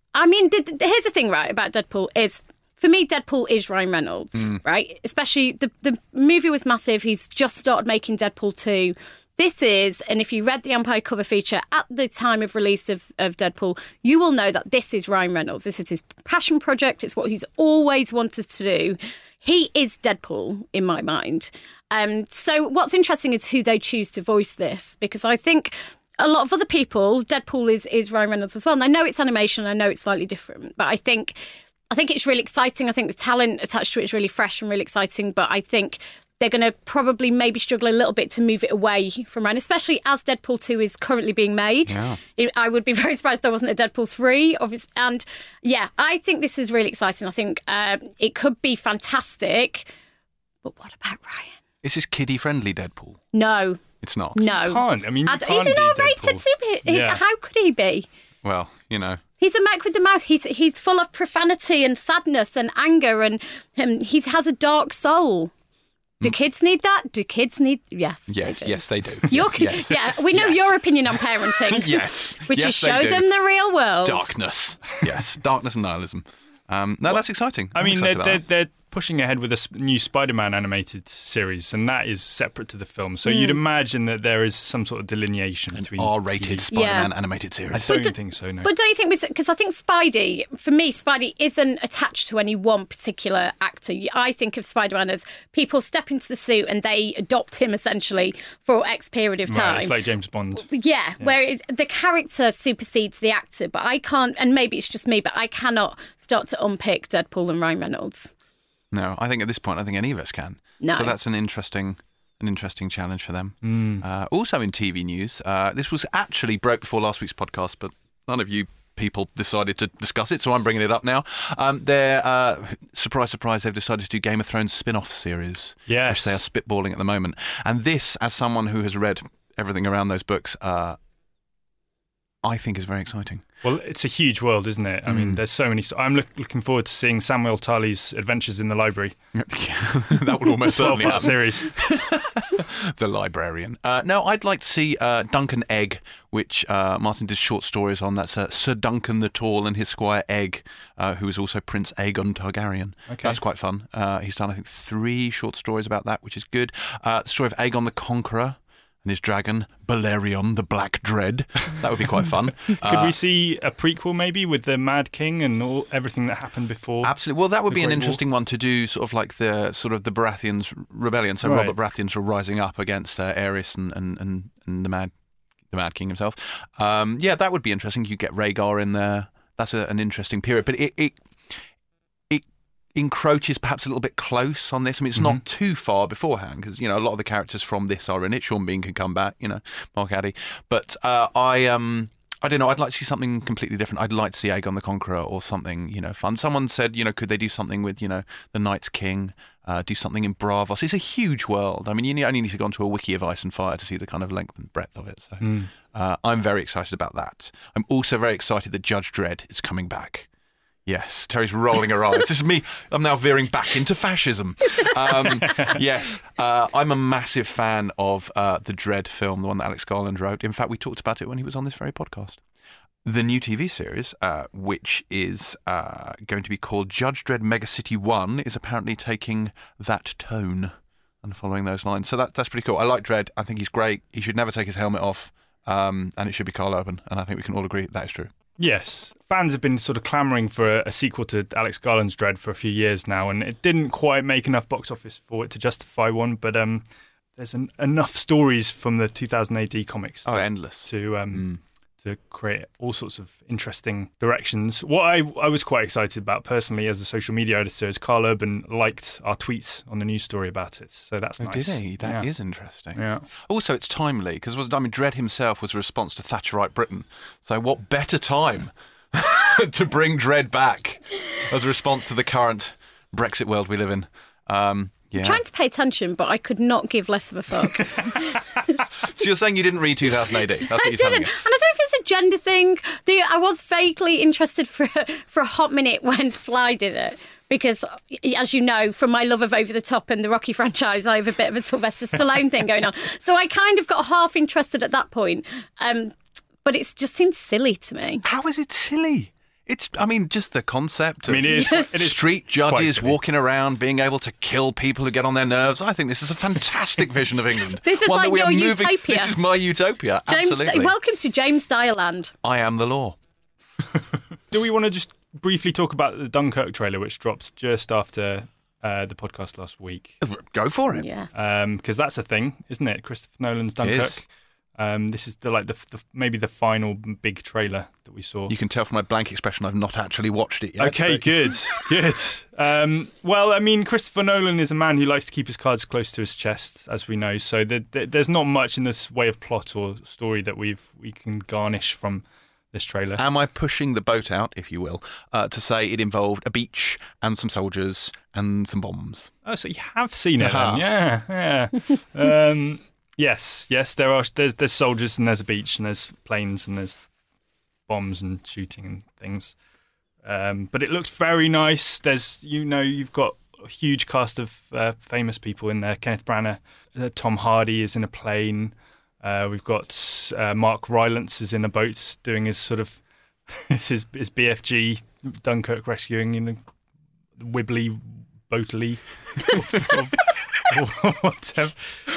I mean, the, the, here's the thing, right, about Deadpool is, for me, Deadpool is Ryan Reynolds, mm. right? Especially, the, the movie was massive. He's just started making Deadpool two. This is, and if you read the Empire cover feature at the time of release of, of Deadpool, you will know that this is Ryan Reynolds. This is his passion project. It's what he's always wanted to do. He is Deadpool, in my mind. Um, so what's interesting is who they choose to voice this, because I think a lot of other people, Deadpool is, is Ryan Reynolds as well. And I know it's animation, I know it's slightly different, but I think... I think it's really exciting. I think the talent attached to it is really fresh and really exciting. But I think they're going to probably maybe struggle a little bit to move it away from Ryan, especially as Deadpool two is currently being made. Yeah. It, I would be very surprised there wasn't a Deadpool three. Obviously. And yeah, I think this is really exciting. I think uh, it could be fantastic. But what about Ryan? Is this kiddie-friendly Deadpool? No. It's not? No. You can't. I mean, you and can't he's an be R-rated Deadpool. super. Yeah. How could he be? Well, you know. He's a Mac with the mouth. He's he's full of profanity and sadness and anger, and um, he has a dark soul. Do mm. kids need that? Do kids need? Yes. Yes. They do. Yes, they do. Your, yes, yes. Yeah, we know yes. your opinion on parenting. Yes. Which yes, is show them the real world. Darkness. Yes. Darkness and nihilism. Um, no, well, that's exciting. I I'm mean, they're, they're, they're pushing ahead with a new Spider-Man animated series, and that is separate to the film. So mm. you'd imagine that there is some sort of delineation An between R-rated Spider-Man yeah. animated series. I don't but think so, no. But don't you think, because I think Spidey, for me, Spidey isn't attached to any one particular actor. I think of Spider-Man as people step into the suit and they adopt him essentially for X period of time. Right, it's like James Bond. Yeah, yeah. where the character supersedes the actor, but I can't, and maybe it's just me, but I cannot start to unpick Deadpool and Ryan Reynolds. No, I think at this point, I think any of us can. No. So that's an interesting, an interesting challenge for them. Mm. Uh, also in T V news, uh, this was actually broke before last week's podcast, but none of you people decided to discuss it, so I'm bringing it up now. Um, they're, uh, surprise, surprise, they've decided to do Game of Thrones spin-off series, yes. which they are spitballing at the moment. And this, as someone who has read everything around those books, uh, I think is very exciting. Well, it's a huge world, isn't it? I mm. mean, there's so many. I'm look, looking forward to seeing Samuel Tarly's Adventures in the Library. That would almost certainly happen. Series. The Librarian. Uh, no, I'd like to see uh, Duncan Egg, which uh, Martin did short stories on. That's uh, Sir Duncan the Tall and his squire Egg, uh, who is also Prince Aegon Targaryen. Okay. That's quite fun. Uh, he's done, I think, three short stories about that, which is good. Uh, the story of Aegon the Conqueror and his dragon, Balerion the Black Dread. That would be quite fun. Could uh, we see a prequel maybe with the Mad King and all, everything that happened before? Absolutely. Well, that would be an Great interesting War? one to do, sort of like the sort of the Baratheons' rebellion. So right. Robert Baratheon's were rising up against uh, Aerys and, and, and, and the Mad the Mad King himself. Um, yeah, that would be interesting. You get Rhaegar in there. That's a, an interesting period. But it, it encroaches perhaps a little bit close on this. I mean, it's mm-hmm. not too far beforehand because, you know, a lot of the characters from this are in it. Sean Bean can come back, you know, Mark Addy. But uh, I um, I don't know, I'd like to see something completely different. I'd like to see Aegon the Conqueror or something, you know, fun. Someone said, you know, could they do something with, you know, the Night's King, uh, do something in Braavos. It's a huge world. I mean, you only need to go onto a wiki of Ice and Fire to see the kind of length and breadth of it. So mm. uh, I'm very excited about that. I'm also very excited that Judge Dredd is coming back. Yes, Terry's rolling her eyes. This is me. I'm now veering back into fascism. Um, yes, uh, I'm a massive fan of uh, the Dredd film, the one that Alex Garland wrote. In fact, we talked about it when he was on this very podcast. The new T V series, uh, which is uh, going to be called Judge Dredd Mega City one, is apparently taking that tone and following those lines. So that, that's pretty cool. I like Dredd. I think he's great. He should never take his helmet off, um, and it should be Carl Urban. And I think we can all agree that is true. Yes. Fans have been sort of clamouring for a, a sequel to Alex Garland's Dredd for a few years now, and it didn't quite make enough box office for it to justify one, but um, there's an, enough stories from the two thousand A D comics to, oh, endless. to um, mm. to create all sorts of interesting directions. What I, I was quite excited about personally as a social media editor is Carl Urban liked our tweets on the news story about it, so that's oh, nice. Did he? That yeah. is interesting. Yeah. Also, it's timely, because I mean, Dredd himself was a response to Thatcherite Britain, so what better time to bring Dredd back as a response to the current Brexit world we live in. Um, yeah. I'm trying to pay attention, but I could not give less of a fuck. So you're saying you didn't read two thousand A D? That's what I you're didn't. telling And us. I don't know if it's a gender thing. The, I was vaguely interested for, for a hot minute when Sly did it. Because, as you know, from my love of Over the Top and the Rocky franchise, I have a bit of a Sylvester Stallone thing going on. So I kind of got half interested at that point. Um, but it just seems silly to me. How is it silly? It's, I mean, just the concept of I mean, it is, it is street quite judges silly. walking around, being able to kill people who get on their nerves. I think this is a fantastic vision of England. This is One like that we your are moving, utopia. This is my utopia, James, absolutely. welcome to James Direland. I am the law. Do we want to just briefly talk about the Dunkirk trailer, which dropped just after uh, the podcast last week? Go for it. Yes. Because that's a thing, isn't it? Christopher Nolan's Dunkirk. is. Um, this is the like the, the maybe the final big trailer that we saw. You can tell from my blank expression I've not actually watched it yet. Okay, but- good, good. Um, well, I mean, Christopher Nolan is a man who likes to keep his cards close to his chest, as we know. So the, the, there's not much in this way of plot or story that we've we can garnish from this trailer. Am I pushing the boat out, if you will, uh, to say it involved a beach and some soldiers and some bombs? Oh, so you have seen it, Uh-huh. then? Yeah, yeah. um, yes, yes. There are. There's there's soldiers and there's a beach and there's planes and there's bombs and shooting and things. Um, but it looks very nice. There's, you know, you've got a huge cast of uh, famous people in there. Kenneth Branagh, uh, Tom Hardy is in a plane. Uh, we've got uh, Mark Rylance is in a boat doing his sort of his his B F G Dunkirk rescuing in a wibbly boatly or whatever.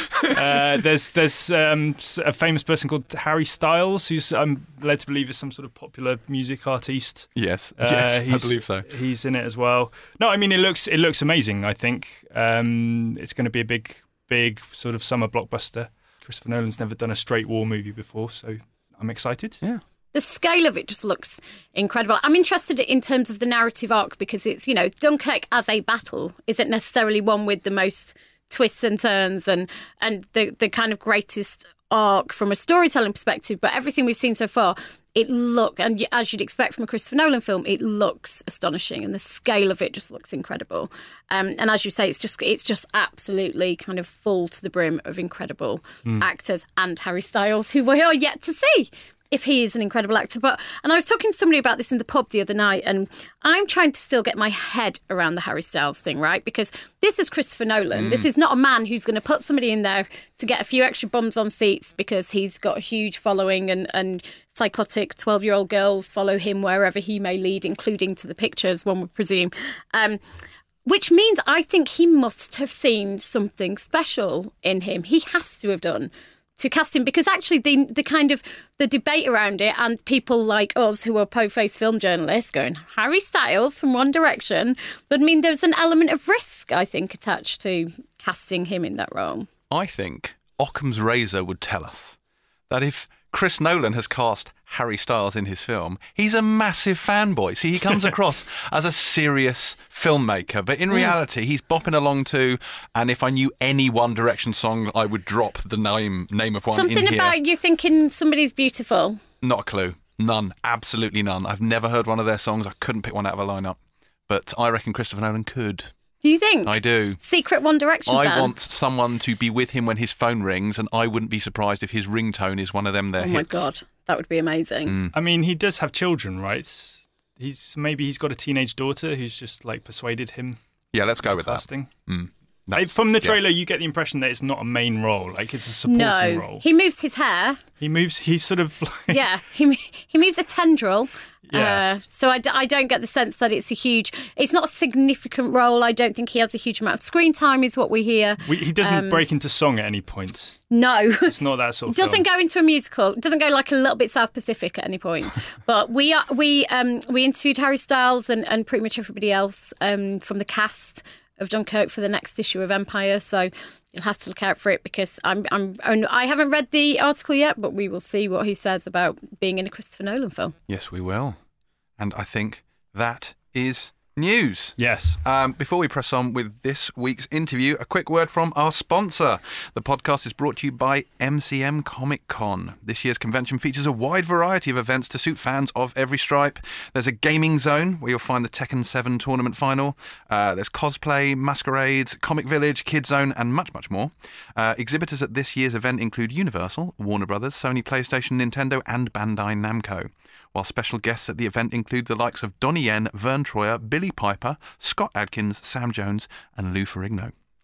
Uh, there's there's um, a famous person called Harry Styles, who's I'm led to believe is some sort of popular music artiste. Yes, Uh, yes, I he's- believe so. He's in it as well. No, I mean it looks it looks amazing. I think um, it's going to be a big big sort of summer blockbuster. Christopher Nolan's never done a straight war movie before, so I'm excited. Yeah. The scale of it just looks incredible. I'm interested in terms of the narrative arc because it's, you know, Dunkirk as a battle isn't necessarily one with the most twists and turns and, and the, the kind of greatest arc from a storytelling perspective. But everything we've seen so far, it look, and as you'd expect from a Christopher Nolan film, it looks astonishing, and the scale of it just looks incredible. Um, and as you say, it's just it's just absolutely kind of full to the brim of incredible actors and Harry Styles, who we are yet to see if he is an incredible actor. But and I was talking to somebody about this in the pub the other night, and I'm trying to still get my head around the Harry Styles thing, right? Because this is Christopher Nolan. Mm. This is not a man who's going to put somebody in there to get a few extra bums on seats because he's got a huge following and, and psychotic twelve-year-old girls follow him wherever he may lead, including to the pictures, one would presume. Um, which means I think he must have seen something special in him. He has to have done to cast him, because actually the the kind of the debate around it and people like us who are po-faced film journalists going Harry Styles from One Direction would mean there's an element of risk, I think, attached to casting him in that role. I think Occam's razor would tell us that if Chris Nolan has cast Harry Styles in his film, he's a massive fanboy. See, he comes across as a serious filmmaker, but in reality, he's bopping along to, and if I knew any One Direction song, I would drop the name name of one Something in here. about you thinking somebody's beautiful. Not a clue. None. Absolutely none. I've never heard one of their songs. I couldn't pick one out of a lineup. But I reckon Christopher Nolan could. Do you think? I do. Secret One Direction I fan? want someone to be with him when his phone rings, and I wouldn't be surprised if his ringtone is one of them there Oh hits. my God, that would be amazing. I mean, he does have children, right? He's maybe he's got a teenage daughter who's just like persuaded him. Yeah, let's go into with that. casting. Mm. Like, That's- from the yeah. trailer, you get the impression that it's not a main role; like it's a supporting No, role. he moves his hair. He moves. He's sort of like, Yeah, he he moves a tendril. Yeah. Uh, so I, d- I don't get the sense that it's a huge. It's not a significant role. I don't think he has a huge amount of screen time, is what we hear. we, he doesn't break into song at any point. No. It's not that sort of. Doesn't film. go into a musical. It doesn't go like a little bit South Pacific at any point. But we are we um we interviewed Harry Styles and, and pretty much everybody else um from the cast of Dunkirk for the next issue of Empire. So you'll have to look out for it, because I'm I'm I haven't read the article yet, but we will see what he says about being in a Christopher Nolan film. Yes, we will. And I think that is news. Yes. Um, before we press on with this week's interview, a quick word from our sponsor. The podcast is brought to you by M C M Comic Con. This year's convention features a wide variety of events to suit fans of every stripe. There's a gaming zone where you'll find the Tekken seven tournament final. Uh, there's cosplay, masquerades, Comic Village, Kid Zone, and much, much more. Uh, exhibitors at this year's event include Universal, Warner Brothers, Sony PlayStation, Nintendo, and Bandai Namco. While special guests at the event include the likes of Donnie Yen, Vern Troyer, Billy Piper, Scott Adkins, Sam Jones, and Lou Ferrigno.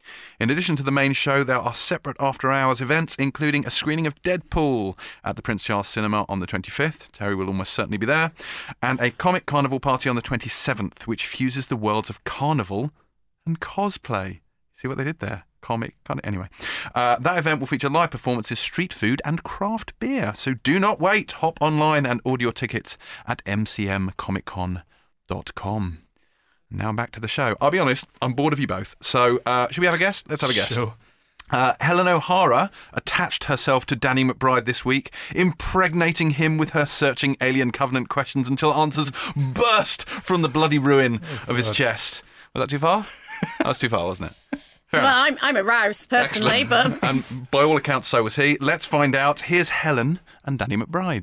In addition to the main show, there are separate after-hours events, including a screening of Deadpool at the Prince Charles Cinema on the twenty-fifth. Terry will almost certainly be there. And a comic carnival party on the twenty-seventh, which fuses the worlds of carnival and cosplay. See what they did there? Comic, kind of, anyway. Uh, that event will feature live performances, street food and craft beer. So do not wait. Hop online and order your tickets at m c m comic con dot com. Now back to the show. I'll be honest, I'm bored of you both. So uh, should we have a guest? Let's have a guest. Sure. Uh, Helen O'Hara attached herself to Danny McBride this week, impregnating him with her searching Alien Covenant questions until answers burst from the bloody ruin oh, of his chest. Was that too far? That was too far, wasn't it? Fair well, I'm, I'm aroused personally, Excellent. but... And by all accounts, so was he. Let's find out. Here's Helen and Danny McBride.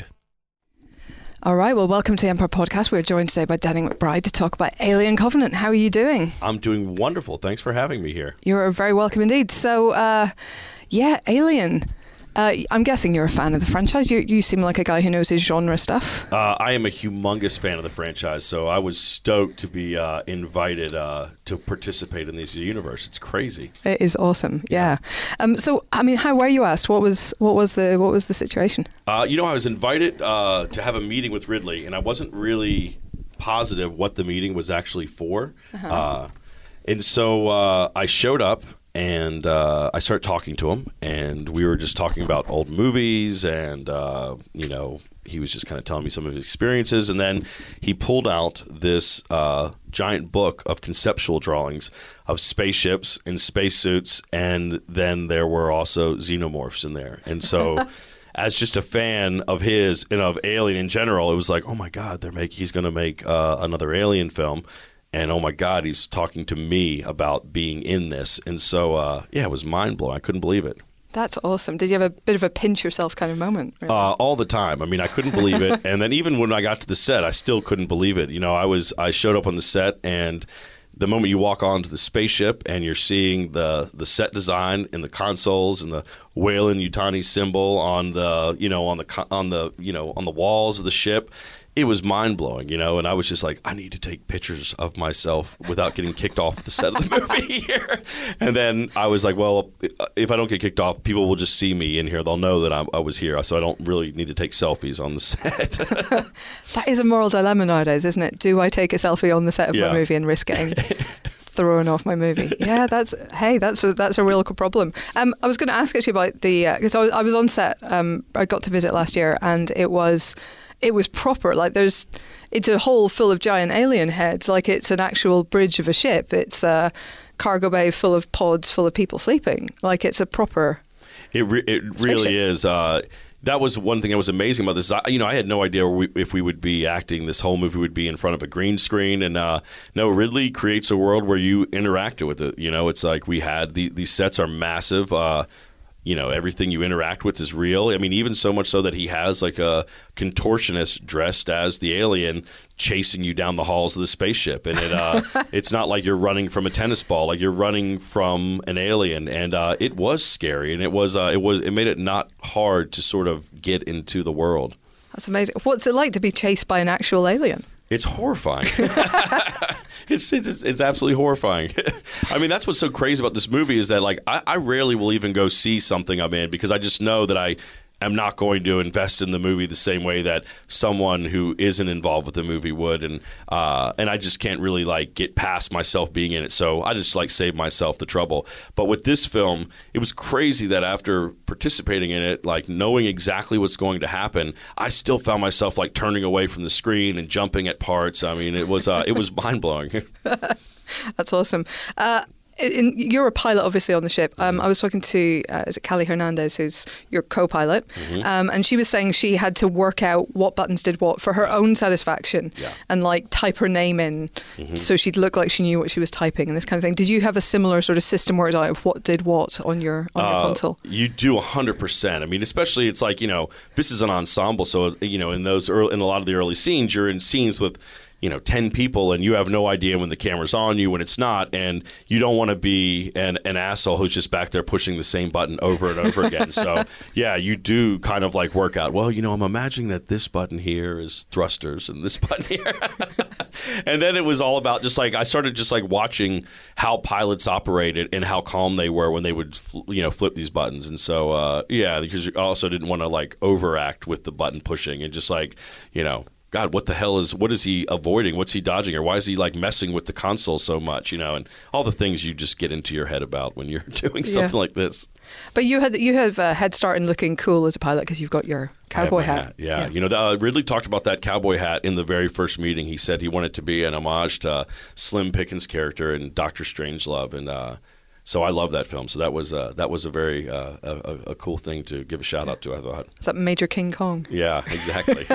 All right, well, welcome to the Empire Podcast. We're joined today by Danny McBride to talk about Alien Covenant. How are you doing? I'm doing wonderful. Thanks for having me here. You're very welcome indeed. So, uh, yeah, Alien. Uh, I'm guessing you're a fan of the franchise. You you seem like a guy who knows his genre stuff. Uh, I am a humongous fan of the franchise, so I was stoked to be uh, invited uh, to participate in this universe. It's crazy. It is awesome. Yeah. Um. So, I mean, how were you asked? What was what was the what was the situation? Uh, you know, I was invited uh, to have a meeting with Ridley, and I wasn't really positive what the meeting was actually for. Uh-huh. Uh, and so uh, I showed up. And uh, I started talking to him, and we were just talking about old movies, and, uh, you know, he was just kind of telling me some of his experiences. And then he pulled out this uh, giant book of conceptual drawings of spaceships and spacesuits, and then there were also xenomorphs in there. And so as just a fan of his and of Alien in general, it was like, oh, my God, they're make, he's going to make uh, another Alien film. And, oh, my God, he's talking to me about being in this. And so, uh, yeah, it was mind-blowing. I couldn't believe it. That's awesome. Did you have a bit of a pinch yourself kind of moment? Really? Uh, all the time. I mean, I couldn't believe it. And then even when I got to the set, I still couldn't believe it. You know, I was I showed up on the set, and the moment you walk onto the spaceship and you're seeing the, the set design and the consoles and the Weyland-Yutani symbol on the, you know, on the on the, you know, on the walls of the ship, it was mind-blowing, you know, and I was just like, I need to take pictures of myself without getting kicked off the set of the movie here. And then I was like, well, if I don't get kicked off, people will just see me in here. They'll know that I'm, I was here, so I don't really need to take selfies on the set. That is a moral dilemma nowadays, isn't it? Do I take a selfie on the set of yeah. my movie and risk getting thrown off my movie? Yeah, that's hey, that's a, that's a real problem. Um, I was going to ask actually about the because uh, I, was, I was on set. Um, I got to visit last year, and it was. It was proper, like there's, it's a hole full of giant alien heads, like it's an actual bridge of a ship. It's a cargo bay full of pods full of people sleeping, like it's a proper It, re- it really spaceship. is. Uh, that was one thing that was amazing about this. I, you know, I had no idea we, if we would be acting, this whole movie would be in front of a green screen. And uh, no, Ridley creates a world where you interact with it. You know, it's like we had, the, these sets are massive. Uh, You know, everything you interact with is real. I mean, even so much so that he has like a contortionist dressed as the alien chasing you down the halls of the spaceship. And it uh, it's not like you're running from a tennis ball, like you're running from an alien. And uh, it was scary, and it was uh, it was it made it not hard to sort of get into the world. That's amazing. What's it like to be chased by an actual alien? It's horrifying. it's, it's it's absolutely horrifying. I mean, that's what's so crazy about this movie is that, like, I, I rarely will even go see something I'm in because I just know that I am not going to invest in the movie the same way that someone who isn't involved with the movie would, and uh, and I just can't really like get past myself being in it. So I just like save myself the trouble. But with this film, it was crazy that after participating in it, like knowing exactly what's going to happen, I still found myself like turning away from the screen and jumping at parts. I mean, it was uh, it was mind blowing. That's awesome. Uh, In, you're a pilot, obviously, on the ship. Um, I was talking to, uh, is it Callie Hernandez, who's your co-pilot, mm-hmm. um, and she was saying she had to work out what buttons did what for her own satisfaction, yeah. and like type her name in, mm-hmm. so she'd look like she knew what she was typing and this kind of thing. Did you have a similar sort of system worked out of what did what on your on your uh, console? You do one hundred percent. I mean, especially it's like, you know, this is an ensemble, so you know, in those early, in a lot of the early scenes, you're in scenes with you know, ten people and you have no idea when the camera's on you, when it's not, and you don't want to be an, an asshole who's just back there pushing the same button over and over again. So, yeah, you do kind of like work out, well, you know, I'm imagining that this button here is thrusters and this button here. And then it was all about just like, I started just like watching how pilots operated and how calm they were when they would, you know, flip these buttons. And so, uh, yeah, because you also didn't want to like overact with the button pushing and just like, you know, God, what the hell is, what is he avoiding? What's he dodging? Or why is he like messing with the console so much, you know, and all the things you just get into your head about when you're doing something yeah. like this. But you had you have a head start in looking cool as a pilot because you've got your cowboy hat. hat. Yeah. yeah. You know, uh, Ridley talked about that cowboy hat in the very first meeting. He said he wanted to be an homage to uh, Slim Pickens' character in Doctor Strangelove. And uh, so I love that film. So that was uh, that was a very uh, a, a cool thing to give a shout out to, I thought. Is that Major King Kong? Yeah, exactly.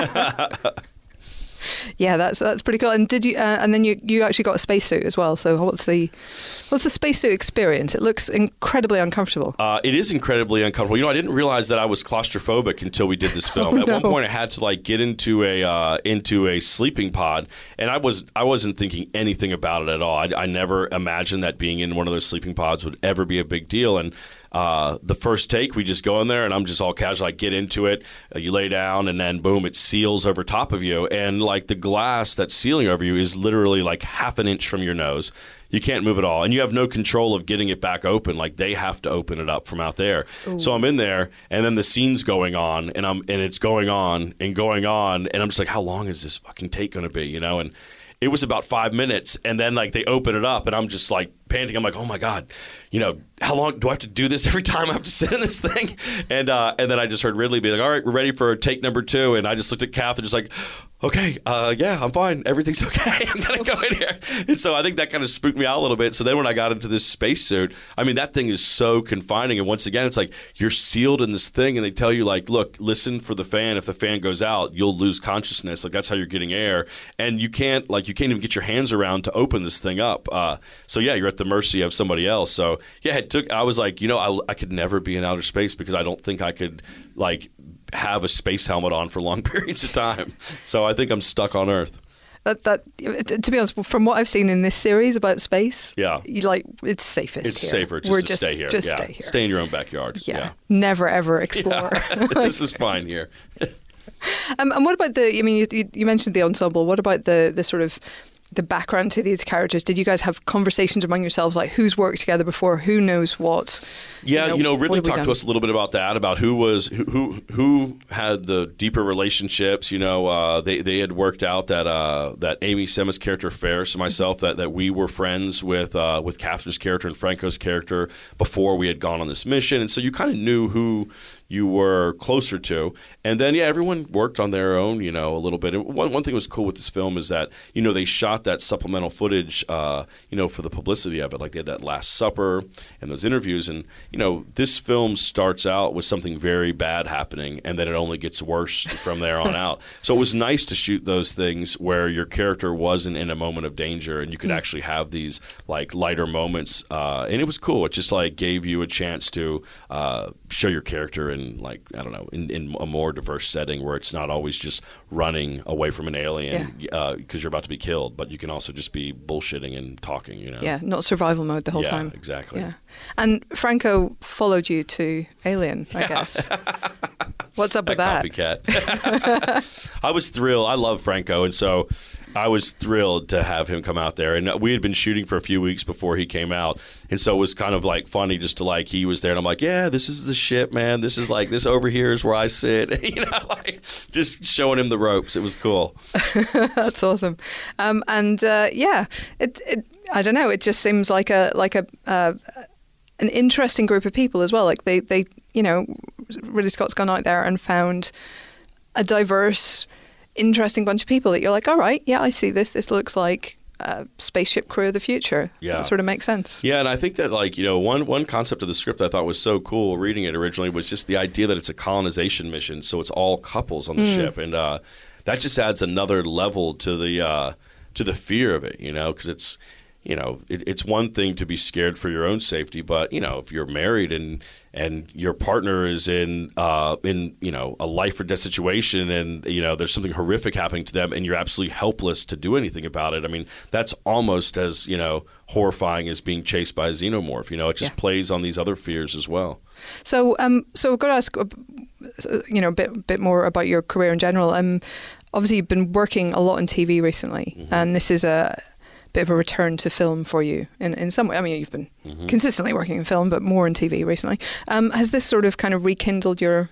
Yeah, that's that's pretty cool. And did you? Uh, and then you, you actually got a spacesuit as well. So what's the what's the spacesuit experience? It looks incredibly uncomfortable. Uh, it is incredibly uncomfortable. You know, I didn't realize that I was claustrophobic until we did this film. Oh, At no. one point, I had to like get into a uh, into a sleeping pod, and I was I wasn't thinking anything about it at all. I, I never imagined that being in one of those sleeping pods would ever be a big deal. And Uh, the first take, we just go in there, and I'm just all casual. I get into it. Uh, you lay down, and then boom, it seals over top of you. And like the glass that's sealing over you is literally like half an inch from your nose. You can't move at all, and you have no control of getting it back open. Like they have to open it up from out there. Ooh. So I'm in there, and then the scene's going on, and I'm and it's going on and going on, and I'm just like, how long is this fucking take going to be? You know, and it was about five minutes, and then like they open it up, and I'm just like panting. I'm like, oh my God, you know, how long do I have to do this every time I have to sit in this thing? And uh, and then I just heard Ridley be like, all right, we're ready for take number two. And I just looked at Kath and just like, okay, uh, yeah, I'm fine. Everything's okay. I'm going to go in here. And so I think that kind of spooked me out a little bit. So then when I got into this spacesuit, I mean, that thing is so confining. And once again, it's like you're sealed in this thing, and they tell you like, look, listen for the fan. If the fan goes out, you'll lose consciousness. Like that's how you're getting air. And you can't like you can't even get your hands around to open this thing up. Uh, so yeah, you're at the mercy of somebody else. So yeah, it took. I was like, you know, I, I could never be in outer space because I don't think I could like have a space helmet on for long periods of time. So I think I'm stuck on Earth. That that to be honest, from what I've seen in this series about space, yeah, you, like it's safest. It's here. safer just We're to just, stay here. Just yeah. stay here. Stay in your own backyard. Yeah, yeah. never ever explore. Yeah. This is fine here. um, and what about the? I mean, you, you, you mentioned the ensemble. What about the the sort of the background to these characters? Did you guys have conversations among yourselves, like who's worked together before, who knows what? Yeah, you know, you know Ridley talked done? to us a little bit about that, about who was who who, who had the deeper relationships. You know, uh, they they had worked out that uh, that Amy Sema's character Ferris and myself that, that we were friends with uh, with Catherine's character and Franco's character before we had gone on this mission, and so you kind of knew who you were closer to. And then, yeah, everyone worked on their own, you know, a little bit. And one, one thing that was cool with this film is that, you know, they shot that supplemental footage, uh, you know, for the publicity of it. Like they had that Last Supper and those interviews. And, you know, this film starts out with something very bad happening, and then it only gets worse from there on out. So it was nice to shoot those things where your character wasn't in a moment of danger, and you could mm. actually have these, like, lighter moments. Uh, and it was cool. It just, like, gave you a chance to uh, show your character in, like, I don't know, in, in a more diverse setting where it's not always just running away from an alien because yeah. uh, you're about to be killed, but you can also just be bullshitting and talking, you know? Yeah, not survival mode the whole yeah, time. Yeah, exactly. Yeah. And Franco followed you to Alien, I yeah. guess. What's up with that? Copycat. I was thrilled. I love Franco, and so I was thrilled to have him come out there. And we had been shooting for a few weeks before he came out. And so it was kind of like funny just to like, he was there and I'm like, yeah, this is the shit, man. This is like, this over here is where I sit. You know, like just showing him the ropes. It was cool. That's awesome. Um, and uh, yeah, it, it, I don't know. It just seems like a, like a, uh, an interesting group of people as well. Like they, they, you know, Ridley Scott's gone out there and found a diverse, interesting bunch of people that you're like, all right, yeah, I see this. This looks like a spaceship crew of the future. Yeah. That sort of makes sense. Yeah, and I think that, like, you know, one one concept of the script I thought was so cool reading it originally was just the idea that it's a colonization mission, so it's all couples on the mm. ship, and uh, that just adds another level to the uh, to the fear of it, you know, because it's you know, it, it's one thing to be scared for your own safety, but, you know, if you're married and and your partner is in, uh, in you know, a life or death situation and, you know, there's something horrific happening to them and you're absolutely helpless to do anything about it. I mean, that's almost as, you know, horrifying as being chased by a xenomorph. You know, it just yeah. plays on these other fears as well. So, um, so I've got to ask, you know, a bit, bit more about your career in general. Um, obviously, you've been working a lot on T V recently, mm-hmm. and this is a bit of a return to film for you in, in some way. I mean, you've been mm-hmm. consistently working in film, but more in T V recently. Um, has this sort of kind of rekindled your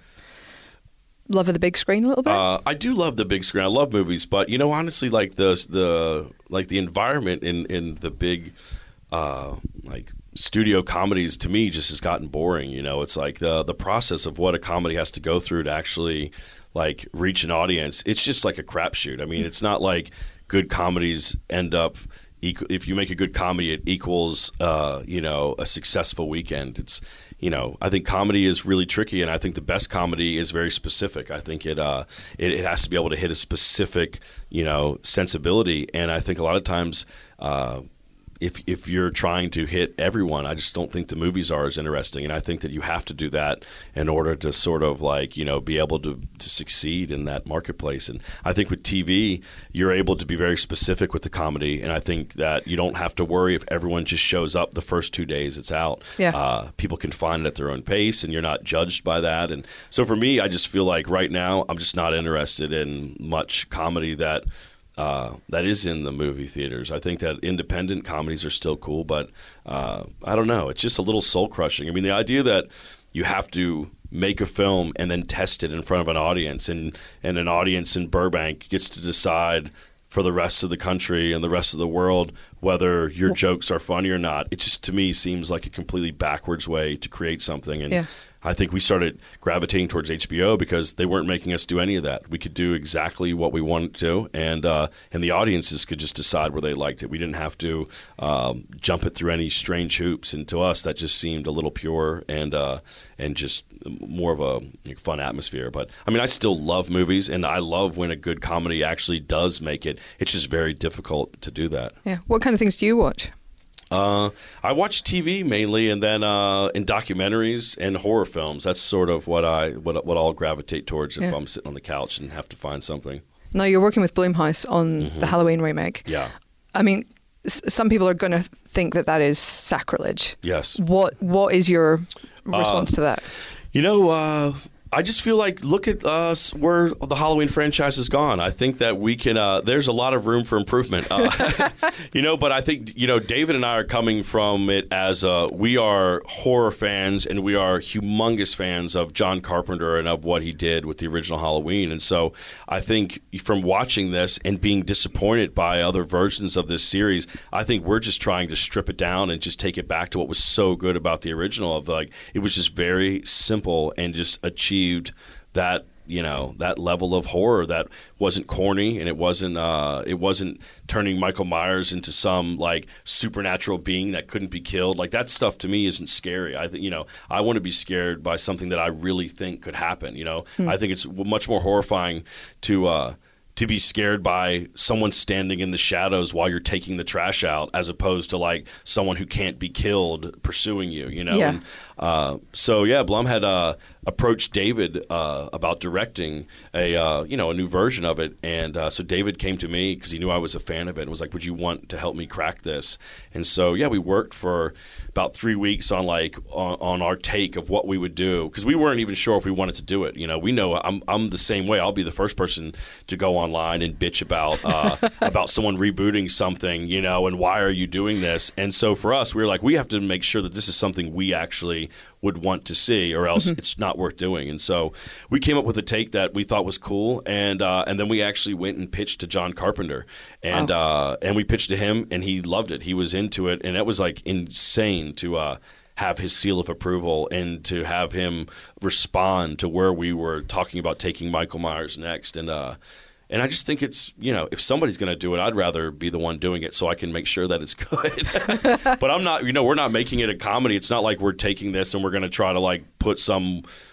love of the big screen a little bit? Uh, I do love the big screen. I love movies, but you know, honestly, like the the like the environment in in the big uh, like studio comedies to me just has gotten boring. You know, it's like the the process of what a comedy has to go through to actually like reach an audience. It's just like a crapshoot. I mean, it's not like good comedies end up. If you make a good comedy, it equals, uh, you know, a successful weekend. It's, you know, I think comedy is really tricky, and I think the best comedy is very specific. I think it, uh, it, it has to be able to hit a specific, you know, sensibility, and I think a lot of times, uh, if if you're trying to hit everyone, I just don't think the movies are as interesting, and I think that you have to do that in order to sort of like, you know, be able to, to succeed in that marketplace. And I think with T V, you're able to be very specific with the comedy, and I think that you don't have to worry if everyone just shows up the first two days it's out. Yeah. Uh, people can find it at their own pace, and you're not judged by that. And so for me, I just feel like right now I'm just not interested in much comedy that Uh, that is in the movie theaters. I think that independent comedies are still cool, but uh, I don't know. It's just a little soul crushing. I mean, the idea that you have to make a film and then test it in front of an audience, and, and an audience in Burbank gets to decide for the rest of the country and the rest of the world whether your jokes are funny or not. It just, to me, seems like a completely backwards way to create something. And yeah. I think we started gravitating towards H B O because they weren't making us do any of that. We could do exactly what we wanted to, and uh, and the audiences could just decide where they liked it. We didn't have to um, jump it through any strange hoops, and to us, that just seemed a little pure and uh, and just more of a like, fun atmosphere. But I mean, I still love movies, and I love when a good comedy actually does make it. It's just very difficult to do that. Yeah. What kind of things do you watch? Uh, I watch T V mainly, and then uh, in documentaries and horror films. That's sort of what I what what I'll gravitate towards if yeah. I'm sitting on the couch and have to find something. Now you're working with Blumhouse on mm-hmm. the Halloween remake. Yeah. I mean, s- some people are going to think that that is sacrilege. Yes. What What is your response uh, to that? You know, uh, I just feel like look at us where the Halloween franchise has gone. I think that we can. Uh, there's a lot of room for improvement. Uh, you know, but I think you know David and I are coming from it as uh, we are horror fans and we are humongous fans of John Carpenter and of what he did with the original Halloween. And so I think from watching this and being disappointed by other versions of this series, I think we're just trying to strip it down and just take it back to what was so good about the original. Of like it was just very simple and just achieved that you know that level of horror that wasn't corny, and it wasn't uh, it wasn't turning Michael Myers into some like supernatural being that couldn't be killed. Like that stuff to me isn't scary. I think you know I want to be scared by something that I really think could happen. You know, hmm. I think it's much more horrifying to. Uh, to be scared by someone standing in the shadows while you're taking the trash out, as opposed to like someone who can't be killed pursuing you, you know? Yeah. And, uh, so yeah, Blum had uh, approached David uh, about directing a, uh, you know, a new version of it. And uh, so David came to me because he knew I was a fan of it and was like, would you want to help me crack this? And so, yeah, we worked for about three weeks on like on, on our take of what we would do, because we weren't even sure if we wanted to do it. You know, we know I'm, I'm the same way. I'll be the first person to go on online and bitch about uh, about someone rebooting something, you know, and why are you doing this? And so for us, we were like, we have to make sure that this is something we actually would want to see, or else mm-hmm. it's not worth doing. And so we came up with a take that we thought was cool, and uh, and then we actually went and pitched to John Carpenter, and wow. uh, and we pitched to him, and he loved it. He was into it, and it was like insane to uh, have his seal of approval and to have him respond to where we were talking about taking Michael Myers next. And uh, And I just think it's, you know, if somebody's going to do it, I'd rather be the one doing it so I can make sure that it's good. But I'm not, you know, we're not making it a comedy. It's not like we're taking this and we're going to try to like put some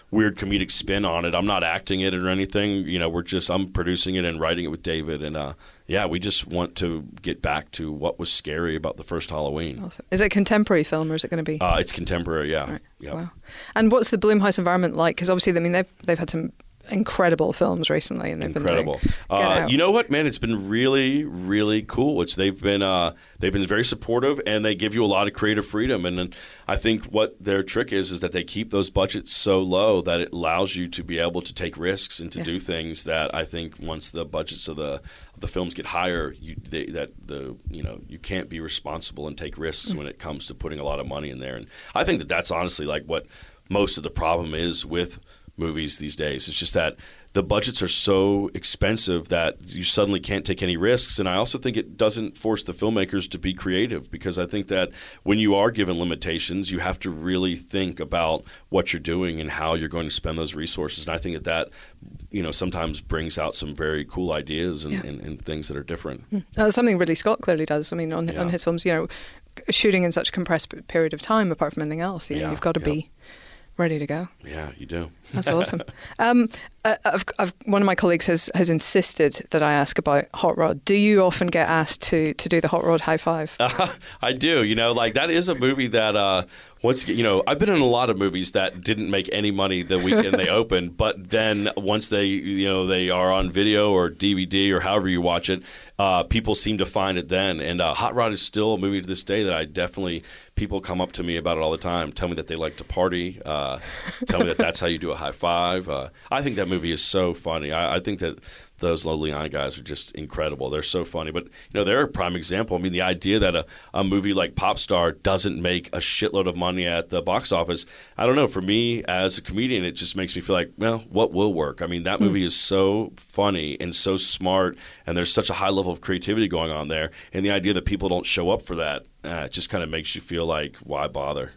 weird comedic spin on it. I'm not acting it or anything. You know, we're just I'm producing it and writing it with David, and uh, yeah, we just want to get back to what was scary about the first Halloween. Awesome. Is it contemporary film or is it going to be? Uh, it's contemporary, yeah. Right. Yep. Wow. And what's the Blumhouse environment like? Because obviously, I mean, they've they've had some incredible films recently, and they've incredible. been doing, Get uh, Out. You know what, man? It's been really, really cool. It's they've been uh, they've been very supportive, and they give you a lot of creative freedom. And, and I think what their trick is is that they keep those budgets so low that it allows you to be able to take risks and to Yeah. do things that I think once the budgets of the of the films get higher, you they, that the you know you can't be responsible and take risks Mm. when it comes to putting a lot of money in there. And I think that that's honestly like what most of the problem is with movies these days. It's just that the budgets are so expensive that you suddenly can't take any risks. And I also think it doesn't force the filmmakers to be creative, because I think that when you are given limitations, you have to really think about what you're doing and how you're going to spend those resources. And I think that that, you know, sometimes brings out some very cool ideas and, Yeah. and, and things that are different. Uh, That's something Ridley Scott clearly does. I mean, on Yeah. on his films, you know, shooting in such a compressed period of time, apart from anything else, you know, Yeah, you've got to yeah. be ready to go. Yeah, you do. That's awesome. Um, uh, I've, I've, one of my colleagues has, has insisted that I ask about Hot Rod. Do you often get asked to, to do the Hot Rod high five? Uh, I do. You know, like that is a movie that uh, once you know, I've been in a lot of movies that didn't make any money the weekend they opened, but then once they, you know, they are on video or D V D or however you watch it, uh, people seem to find it then. And uh, Hot Rod is still a movie to this day that I definitely people come up to me about it all the time. Tell me that they like to party. Uh, tell me that that's how you do a high five. Uh, I think that movie is so funny. I, I think that those Lonely Island guys are just incredible. They're so funny. But, you know, they're a prime example. I mean, the idea that a, a movie like Popstar doesn't make a shitload of money at the box office, I don't know. For me, as a comedian, it just makes me feel like, well, what will work? I mean, that movie is so funny and so smart, and there's such a high level of creativity going on there. And the idea that people don't show up for that, uh, it just kind of makes you feel like, why bother?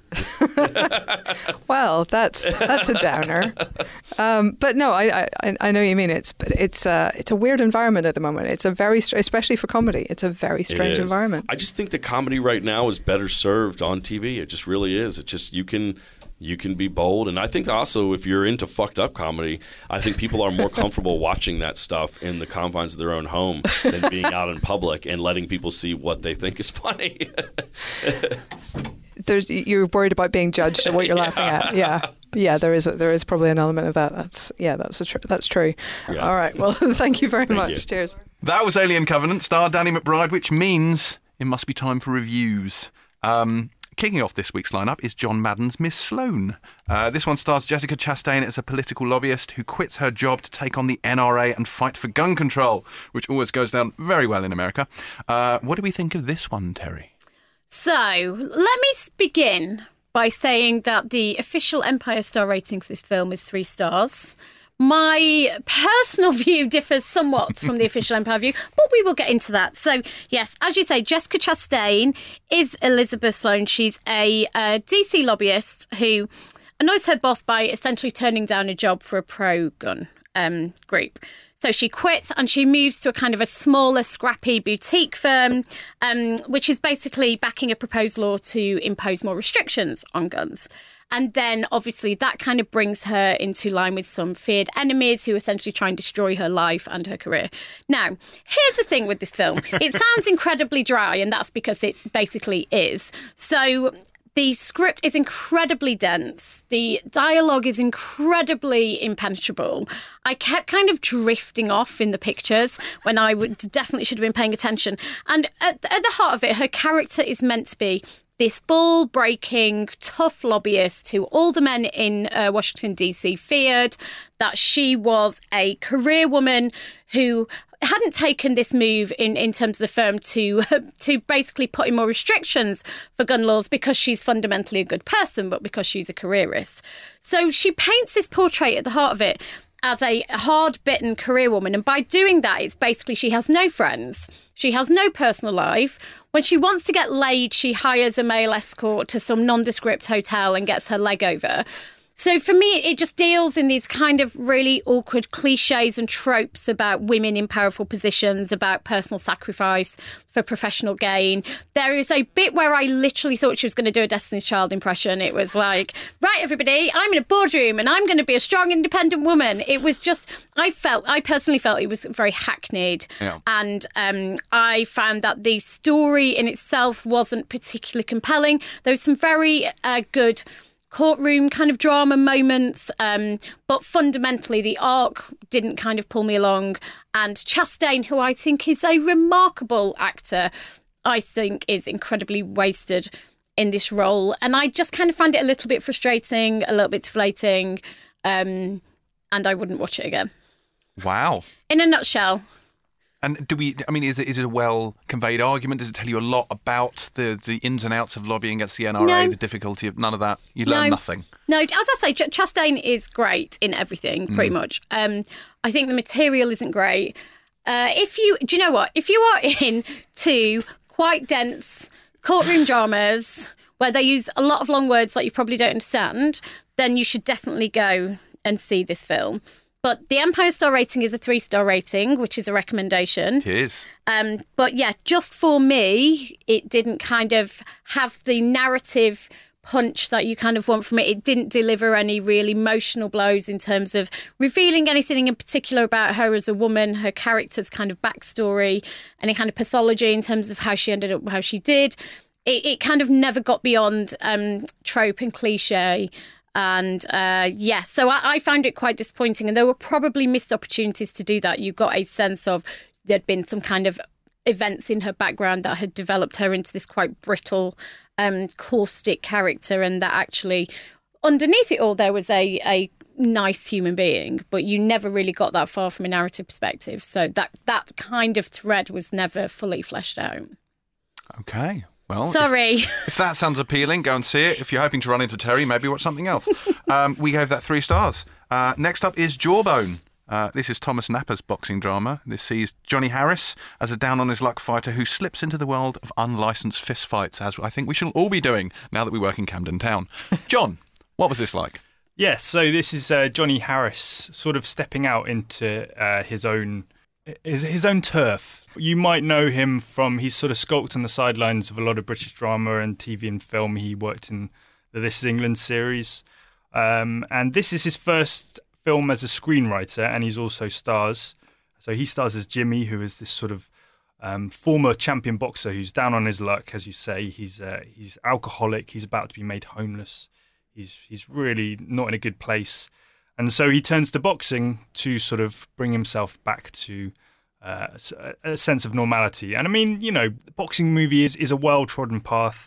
Well, that's that's a downer. Um, but no, I, I I know what you mean. It's but it's uh, it's a weird environment at the moment. It's a very str- especially for comedy. It's a very strange It is. environment. I just think the comedy right now is better served on T V. It just really is. It just you can you can be bold, and I think also if you're into fucked up comedy, I think people are more comfortable watching that stuff in the confines of their own home than being out in public and letting people see what they think is funny. There's you're worried about being judged at what you're Yeah. laughing at. Yeah. Yeah, there is a, there is probably an element of that. That's yeah, that's a tr- that's true. Yeah. All right. Well, thank you very Thank much. you. Cheers. That was Alien Covenant, star Danny McBride, which means it must be time for reviews. Um, kicking off this week's lineup is John Madden's Miss Sloane. Uh, this one stars Jessica Chastain as a political lobbyist who quits her job to take on the N R A and fight for gun control, which always goes down very well in America. Uh, what do we think of this one, Terry? So let me s- begin by saying that the official Empire Star rating for this film is three stars. My personal view differs somewhat from the official Empire view, but we will get into that. So, yes, as you say, Jessica Chastain is Elizabeth Sloane. She's a uh, D C lobbyist who annoys her boss by essentially turning down a job for a pro-gun um, group. So she quits and she moves to a kind of a smaller, scrappy boutique firm, um, which is basically backing a proposed law to impose more restrictions on guns. And then, obviously, that kind of brings her into line with some feared enemies who essentially try and destroy her life and her career. Now, here's the thing with this film. It sounds incredibly dry, and that's because it basically is. So the script is incredibly dense. The dialogue is incredibly impenetrable. I kept kind of drifting off in the pictures when I would definitely should have been paying attention. And at, at the heart of it, her character is meant to be this ball-breaking, tough lobbyist who all the men in uh, Washington, D C feared, that she was a career woman who hadn't taken this move in, in terms of the firm to to basically put in more restrictions for gun laws because she's fundamentally a good person, but because she's a careerist. So she paints this portrait at the heart of it as a hard-bitten career woman. And by doing that, it's basically she has no friends. She has no personal life. When she wants to get laid, she hires a male escort to some nondescript hotel and gets her leg over. So for me, it just deals in these kind of really awkward cliches and tropes about women in powerful positions, about personal sacrifice for professional gain. There is a bit where I literally thought she was going to do a Destiny's Child impression. It was like, right, everybody, I'm in a boardroom and I'm going to be a strong, independent woman. It was just, I felt, I personally felt it was very hackneyed. Yeah. And um, I found that the story in itself wasn't particularly compelling. There was some very uh, good courtroom kind of drama moments, um, but fundamentally the arc didn't kind of pull me along. And Chastain, who I think is a remarkable actor, I think is incredibly wasted in this role. And I just kind of find it a little bit frustrating, a little bit deflating, um, and I wouldn't watch it again. Wow. In a nutshell. And do we, I mean, is it is it a well-conveyed argument? Does it tell you a lot about the, the ins and outs of lobbying against the N R A, No. the difficulty of none of that? You learn No. nothing. No, as I say, Ch- Chastain is great in everything, pretty much. Um, I think the material isn't great. Uh, if you, do you know what? If you are in two quite dense courtroom dramas where they use a lot of long words that you probably don't understand, then you should definitely go and see this film. But the Empire Star rating is a three-star rating, which is a recommendation. It is. Um, but yeah, just for me, it didn't kind of have the narrative punch that you kind of want from it. It didn't deliver any real emotional blows in terms of revealing anything in particular about her as a woman, her character's kind of backstory, any kind of pathology in terms of how she ended up how she did. It, it kind of never got beyond um, trope and cliche. And uh, yeah, so I, I found it quite disappointing. And there were probably missed opportunities to do that. You got a sense of there'd been some kind of events in her background that had developed her into this quite brittle, um, caustic character. And that actually, underneath it all, there was a, a nice human being. But you never really got that far from a narrative perspective. So that, that kind of thread was never fully fleshed out. Okay. Well, Sorry. If, if that sounds appealing, go and see it. If you're hoping to run into Terry, maybe watch something else. um, we gave that three stars. Uh, next up is Jawbone. Uh, this is Thomas Napper's boxing drama. This sees Johnny Harris as a down-on-his-luck fighter who slips into the world of unlicensed fistfights, as I think we shall all be doing now that we work in Camden Town. John, what was this like? Yes, so this is uh, Johnny Harris sort of stepping out into uh, his own his, his own turf. You might know him from, he's sort of skulked on the sidelines of a lot of British drama and T V and film. He worked in the This Is England series. Um, and this is his first film as a screenwriter, and he's also stars. So he stars as Jimmy, who is this sort of um, former champion boxer who's down on his luck, as you say. He's uh, he's alcoholic. He's about to be made homeless. He's he's really not in a good place. And so he turns to boxing to sort of bring himself back to uh, a sense of normality. And I mean, you know, the boxing movie is, is a well-trodden path.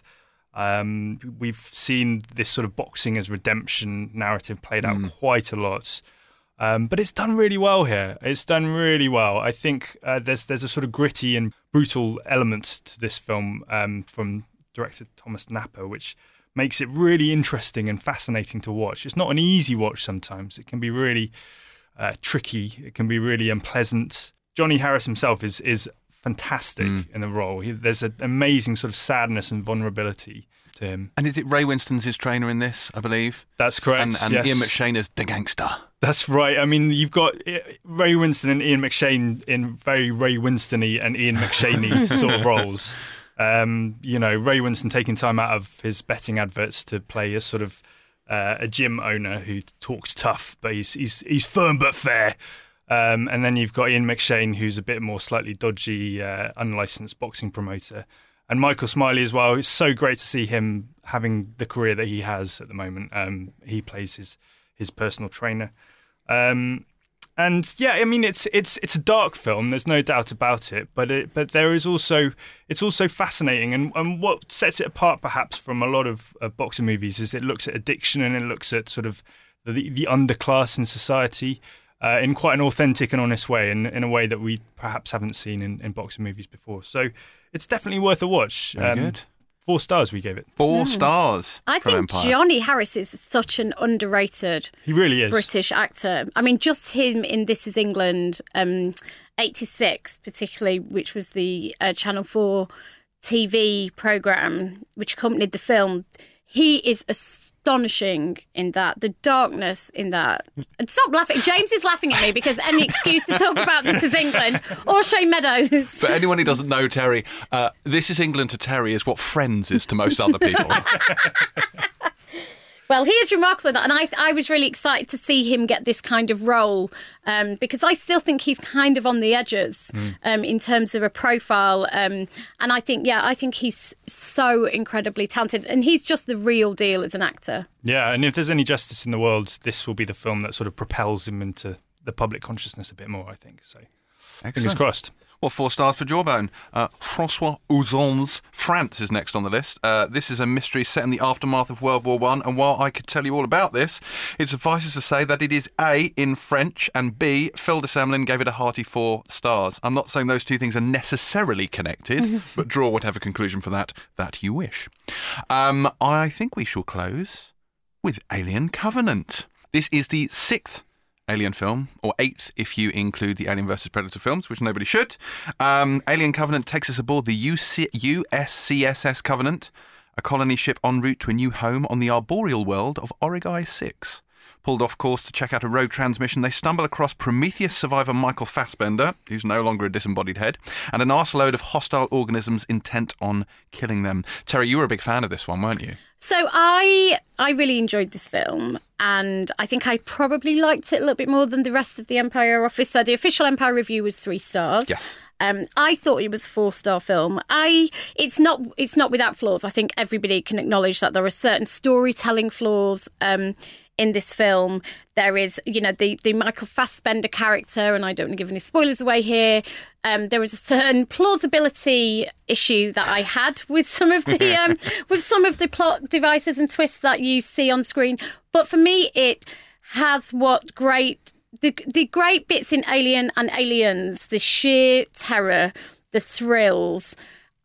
Um, we've seen this sort of boxing as redemption narrative played out mm. quite a lot. Um, but it's done really well here. It's done really well. I think uh, there's there's a sort of gritty and brutal element to this film um, from director Thomas Napper, which makes it really interesting and fascinating to watch. It's not an easy watch sometimes. It can be really uh, tricky. It can be really unpleasant. Johnny Harris himself is is fantastic mm. in the role. He, there's an amazing sort of sadness and vulnerability to him. And is it Ray Winston's his trainer in this, I believe? That's correct, And, and yes. Ian McShane is the gangster. That's right. I mean, you've got Ray Winston and Ian McShane in very Ray Winston-y and Ian McShane-y sort of roles. Um, you know, Ray Winston taking time out of his betting adverts to play a sort of uh, a gym owner who talks tough, but he's he's he's firm but fair. Um, and then you've got Ian McShane, who's a bit more slightly dodgy, uh, unlicensed boxing promoter. And Michael Smiley as well. It's so great to see him having the career that he has at the moment. Um, he plays his his personal trainer. Um, and yeah, I mean, it's it's it's a dark film. There's no doubt about it. But it, but there is also it's also fascinating. And, and what sets it apart, perhaps, from a lot of, of boxing movies is it looks at addiction and it looks at sort of the the underclass in society. Uh, in quite an authentic and honest way, and in a way that we perhaps haven't seen in, in boxing movies before. So it's definitely worth a watch. Very um, good. Four stars we gave it. Four stars. I from think Empire. Johnny Harris is such an underrated He really is. British actor. I mean, just him in This Is England, um, eighty-six particularly, which was the uh, Channel four T V programme which accompanied the film. he is astonishing in that. The darkness in that. And stop laughing. James is laughing at me because any excuse to talk about This Is England or Shane Meadows. For anyone who doesn't know Terry, uh, This Is England to Terry is what Friends is to most other people. Well, he is remarkable in that, and I, I was really excited to see him get this kind of role um, because I still think he's kind of on the edges mm. um, in terms of a profile. Um, and I think, yeah, I think he's so incredibly talented, and he's just the real deal as an actor. Yeah, and if there's any justice in the world, this will be the film that sort of propels him into the public consciousness a bit more, I think. So, Excellent. Fingers crossed. Well, four stars for Jawbone. Uh, François Ozon's France is next on the list. Uh, this is a mystery set in the aftermath of World War One, and while I could tell you all about this, it suffices to say that it is A, in French, and B, Phil de Semlin gave it a hearty four stars. I'm not saying those two things are necessarily connected, but draw whatever conclusion for that that you wish. Um, I think we shall close with Alien Covenant. This is the sixth Alien film, or eighth if you include the Alien versus Predator films, which nobody should. Um, Alien Covenant takes us aboard the U S C S S Covenant, a colony ship en route to a new home on the arboreal world of Origai six. Pulled off course to check out a rogue transmission, they stumble across Prometheus survivor Michael Fassbender, who's no longer a disembodied head, and an arseload of hostile organisms intent on killing them. Terry, you were a big fan of this one, weren't you? So I I really enjoyed this film, and I think I probably liked it a little bit more than the rest of the Empire office. So the official Empire review was three stars. Yes. Um, I thought it was a four-star film. I it's not it's not without flaws. I think everybody can acknowledge that there are certain storytelling flaws um, in this film. There is, you know, the, the Michael Fassbender character, and I don't want to give any spoilers away here. Um, there was a certain plausibility issue that I had with some of the um, with some of the plot devices and twists that you see on screen. But for me, it has what great the the great bits in Alien and Aliens, the sheer terror, the thrills.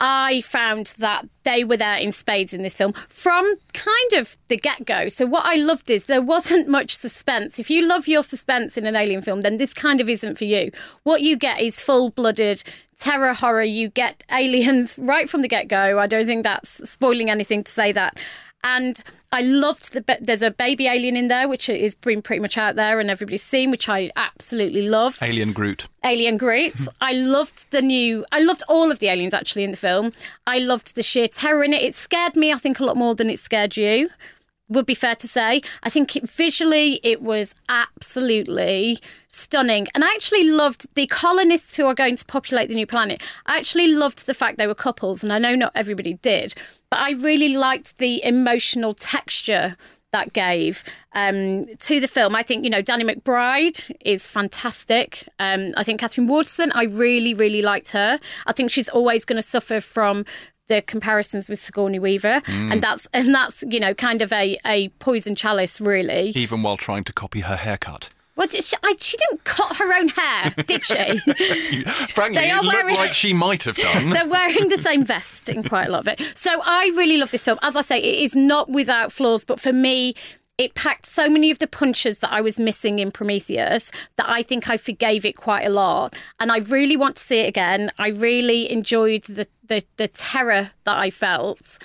I found that they were there in spades in this film from kind of the get-go. So what I loved is there wasn't much suspense. If you love your suspense in an Alien film, then this kind of isn't for you. What you get is full-blooded terror horror. You get aliens right from the get-go. I don't think that's spoiling anything to say that. And I loved the there's a baby alien in there, which is been pretty much out there and everybody's seen, which I absolutely loved. Alien Groot. Alien Groot. I loved the new. I loved all of the aliens actually in the film. I loved the sheer terror in it. It scared me, I think, a lot more than it scared you. Would be fair to say. I think it, visually it was absolutely stunning. And I actually loved the colonists who are going to populate the new planet. I actually loved the fact they were couples, and I know not everybody did, but I really liked the emotional texture that gave um, to the film. I think, you know, Danny McBride is fantastic. Um, I think Catherine Waterston, I really, really liked her. I think she's always going to suffer from the comparisons with Sigourney Weaver, mm. and that's and that's you know kind of a, a poison chalice, really. Even while trying to copy her haircut. Well, she, I, she didn't cut her own hair, did she? you, frankly, it looked wearing, like she might have done. They're wearing the same vest in quite a lot of it. So I really love this film. As I say, it is not without flaws, but for me, it packed so many of the punches that I was missing in Prometheus that I think I forgave it quite a lot. And I really want to see it again. I really enjoyed the, the, the terror that I felt.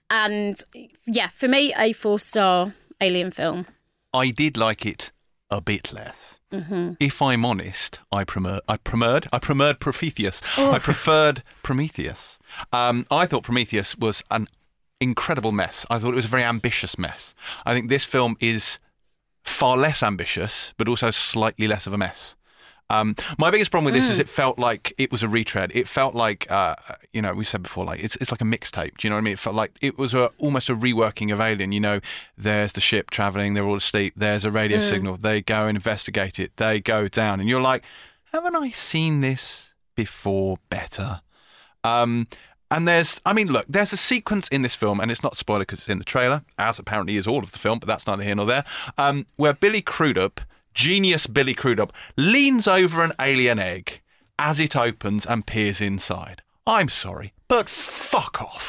And yeah, for me, a four-star Alien film. I did like it a bit less. Mm-hmm. If I'm honest, I premer- I premerred, I premerred Prometheus. Oh. I preferred Prometheus. Um, I thought Prometheus was an incredible mess. I thought it was a very ambitious mess. I think this film is far less ambitious, but also slightly less of a mess. Um, my biggest problem with this mm. is it felt like it was a retread. It felt like, uh, you know, we said before, like it's it's like a mixtape. Do you know what I mean? It felt like it was a, almost a reworking of Alien. You know, there's the ship travelling, they're all asleep, there's a radio mm. signal, they go and investigate it, they go down. And you're like, haven't I seen this before better? Um, and there's, I mean, look, there's a sequence in this film, and it's not a spoiler because it's in the trailer, as apparently is all of the film, but that's neither here nor there, um, where Billy Crudup, genius Billy Crudup, leans over an alien egg as it opens and peers inside. I'm sorry, but fuck off.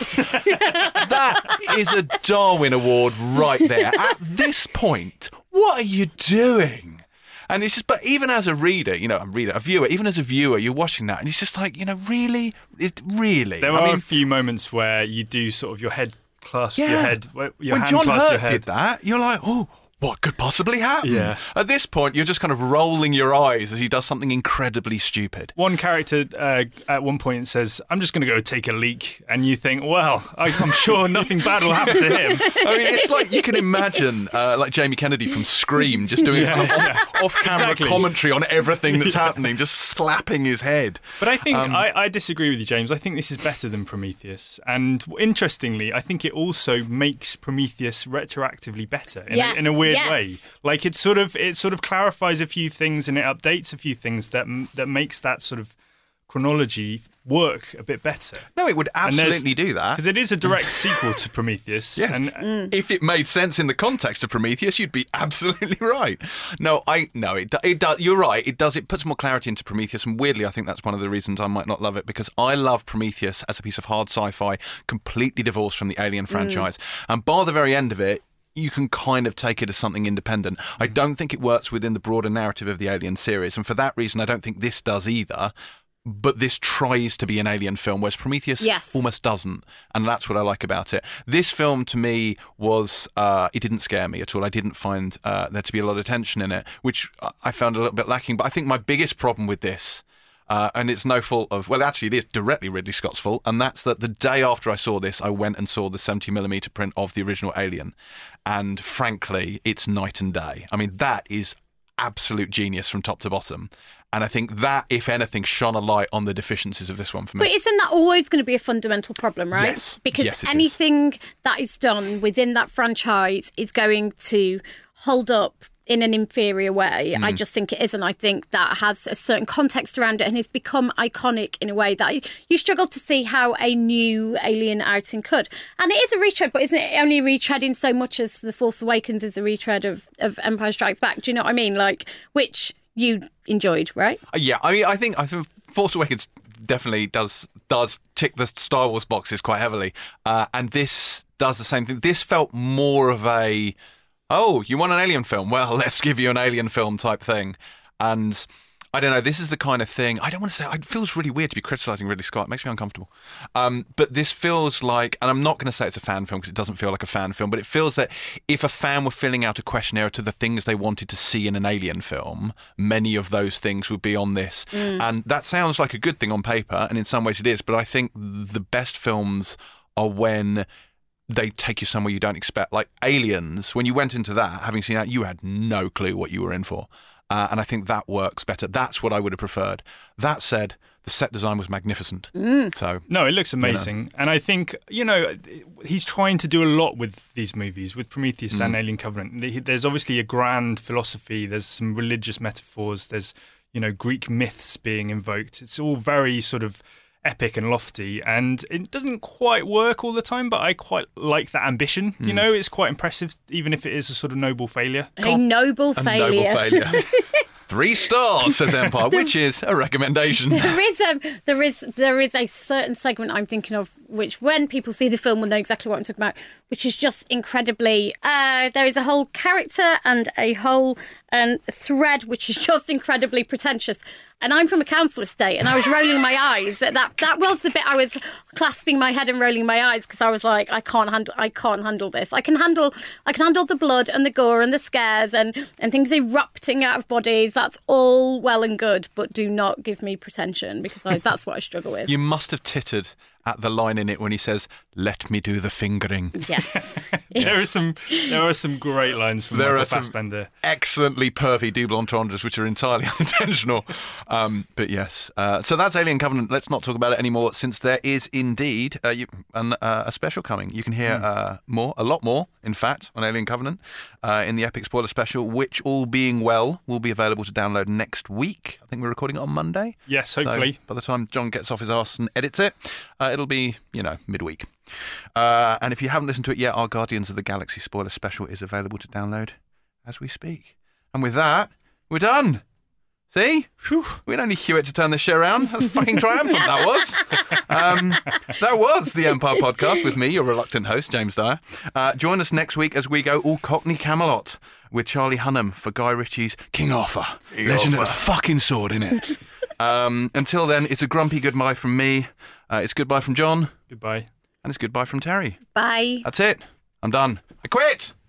That is a Darwin Award right there. At this point, what are you doing? And it's just, but even as a reader, you know, a reader, a viewer, even as a viewer, you're watching that and it's just like, you know, really? It, really? There I are mean, a few moments where you do sort of, your head clasps Yeah. your head. Your when hand John clasps your Hurt head. did that, you're like, oh, what could possibly happen? Yeah. At this point, you're just kind of rolling your eyes as he does something incredibly stupid. One character uh, at one point says, "I'm just going to go take a leak," and you think, "Well, I, I'm sure nothing bad will happen to him." I mean, it's like you can imagine, uh, like Jamie Kennedy from Scream, just doing Yeah, off, yeah. off-camera Exactly. commentary on everything that's happening, just slapping his head. But I think Um, I, I disagree with you, James. I think this is better than Prometheus, and interestingly, I think it also makes Prometheus retroactively better in, Yes, a, in a weird yes. way. Like it sort of it sort of clarifies a few things and it updates a few things that that makes that sort of chronology work a bit better. No, it would And there's- absolutely do that. Because it is a direct sequel to Prometheus. Yes. And If it made sense in the context of Prometheus, you'd be absolutely right. No, I no, it do- it does. You're right. It does. It puts more clarity into Prometheus, and weirdly, I think that's one of the reasons I might not love it because I love Prometheus as a piece of hard sci-fi, completely divorced from the Alien franchise, and by the very end of it, you can kind of take it as something independent. I don't think it works within the broader narrative of the Alien series, and for that reason, I don't think this does either. But this tries to be an Alien film, whereas Prometheus Yes. almost doesn't, and that's what I like about it. This film, to me, was uh, it didn't scare me at all. I didn't find uh, there to be a lot of tension in it, which I found a little bit lacking. But I think my biggest problem with this, uh, and it's no fault of, well, actually, it is directly Ridley Scott's fault, and that's that the day after I saw this, I went and saw the seventy millimeter print of the original Alien, and frankly, it's night and day. I mean, that is absolute genius from top to bottom. And I think that, if anything, shone a light on the deficiencies of this one for me. But isn't that always going to be a fundamental problem, right? Yes. Because Yes, it is. anything that is done within that franchise is going to hold up in an inferior way. Mm. I just think it is, and I think that has a certain context around it and has become iconic in a way that you, you struggle to see how a new Alien outing could. And it is a retread, but isn't it only a retread in so much as The Force Awakens is a retread of, of Empire Strikes Back? Do you know what I mean? Like, which you enjoyed, right? Uh, Yeah, I mean, I think I think Force Awakens definitely does does tick the Star Wars boxes quite heavily, uh, and this does the same thing. This felt more of a, oh, you want an Alien film? Well, let's give you an Alien film type thing, and I don't know. This is the kind of thing I don't want to say. It feels really weird to be criticising Ridley Scott. It makes me uncomfortable. Um, but this feels like, and I'm not going to say it's a fan film because it doesn't feel like a fan film, but it feels that if a fan were filling out a questionnaire to the things they wanted to see in an Alien film, many of those things would be on this. And that sounds like a good thing on paper, and in some ways it is. But I think the best films are when they take you somewhere you don't expect. Like Aliens, when you went into that, having seen that, you had no clue what you were in for. Uh, and I think that works better. That's what I would have preferred. That said, the set design was magnificent. So no, it looks amazing. And I think, you know, he's trying to do a lot with these movies, with Prometheus and Alien Covenant. There's obviously a grand philosophy. There's some religious metaphors. There's, you know, Greek myths being invoked. It's all very sort of epic and lofty, and it doesn't quite work all the time, but I quite like that ambition. You know, it's quite impressive, even if it is a sort of noble failure. A noble a failure. noble failure. Three stars, says Empire, which is a recommendation. There is a there is there is a certain segment I'm thinking of, which when people see the film will know exactly what I'm talking about, which is just incredibly. Uh, there is a whole character and a whole um, thread which is just incredibly pretentious. And I'm from a council estate, and I was rolling my eyes. That that was the bit I was clasping my head and rolling my eyes because I was like, I can't handle, I can't handle this. I can handle, I can handle the blood and the gore and the scares and and things erupting out of bodies. That's all well and good, but do not give me pretension because I, that's what I struggle with. You must have tittered at the line in it when he says, "Let me do the fingering." Yes. There are some, there are some great lines from There Michael are some Fassbender. excellently pervy double entendres which are entirely unintentional. Um, but yes, uh, so that's Alien Covenant. Let's not talk about it anymore since there is indeed uh, you, an, uh, a special coming. You can hear uh, more, a lot more, in fact, on Alien Covenant uh, in the Epic Spoiler Special, which, all being well, will be available to download next week. I think we're recording it on Monday. Yes, hopefully. So by the time John gets off his arse and edits it, uh, it'll be, you know, midweek. Uh, and if you haven't listened to it yet, our Guardians of the Galaxy Spoiler Special is available to download as we speak. And with that, we're done. See? Whew. We don't need Hewitt to turn this show around. That's fucking triumphant, that was. Um, that was the Empire Podcast with me, your reluctant host, James Dyer. Uh, join us next week as we go all Cockney Camelot with Charlie Hunnam for Guy Ritchie's King Arthur. King Legend Arthur. of the fucking sword, innit? um, until then, it's a grumpy goodbye from me. Uh, it's goodbye from John. Goodbye. And it's goodbye from Terry. Bye. That's it. I'm done. I quit.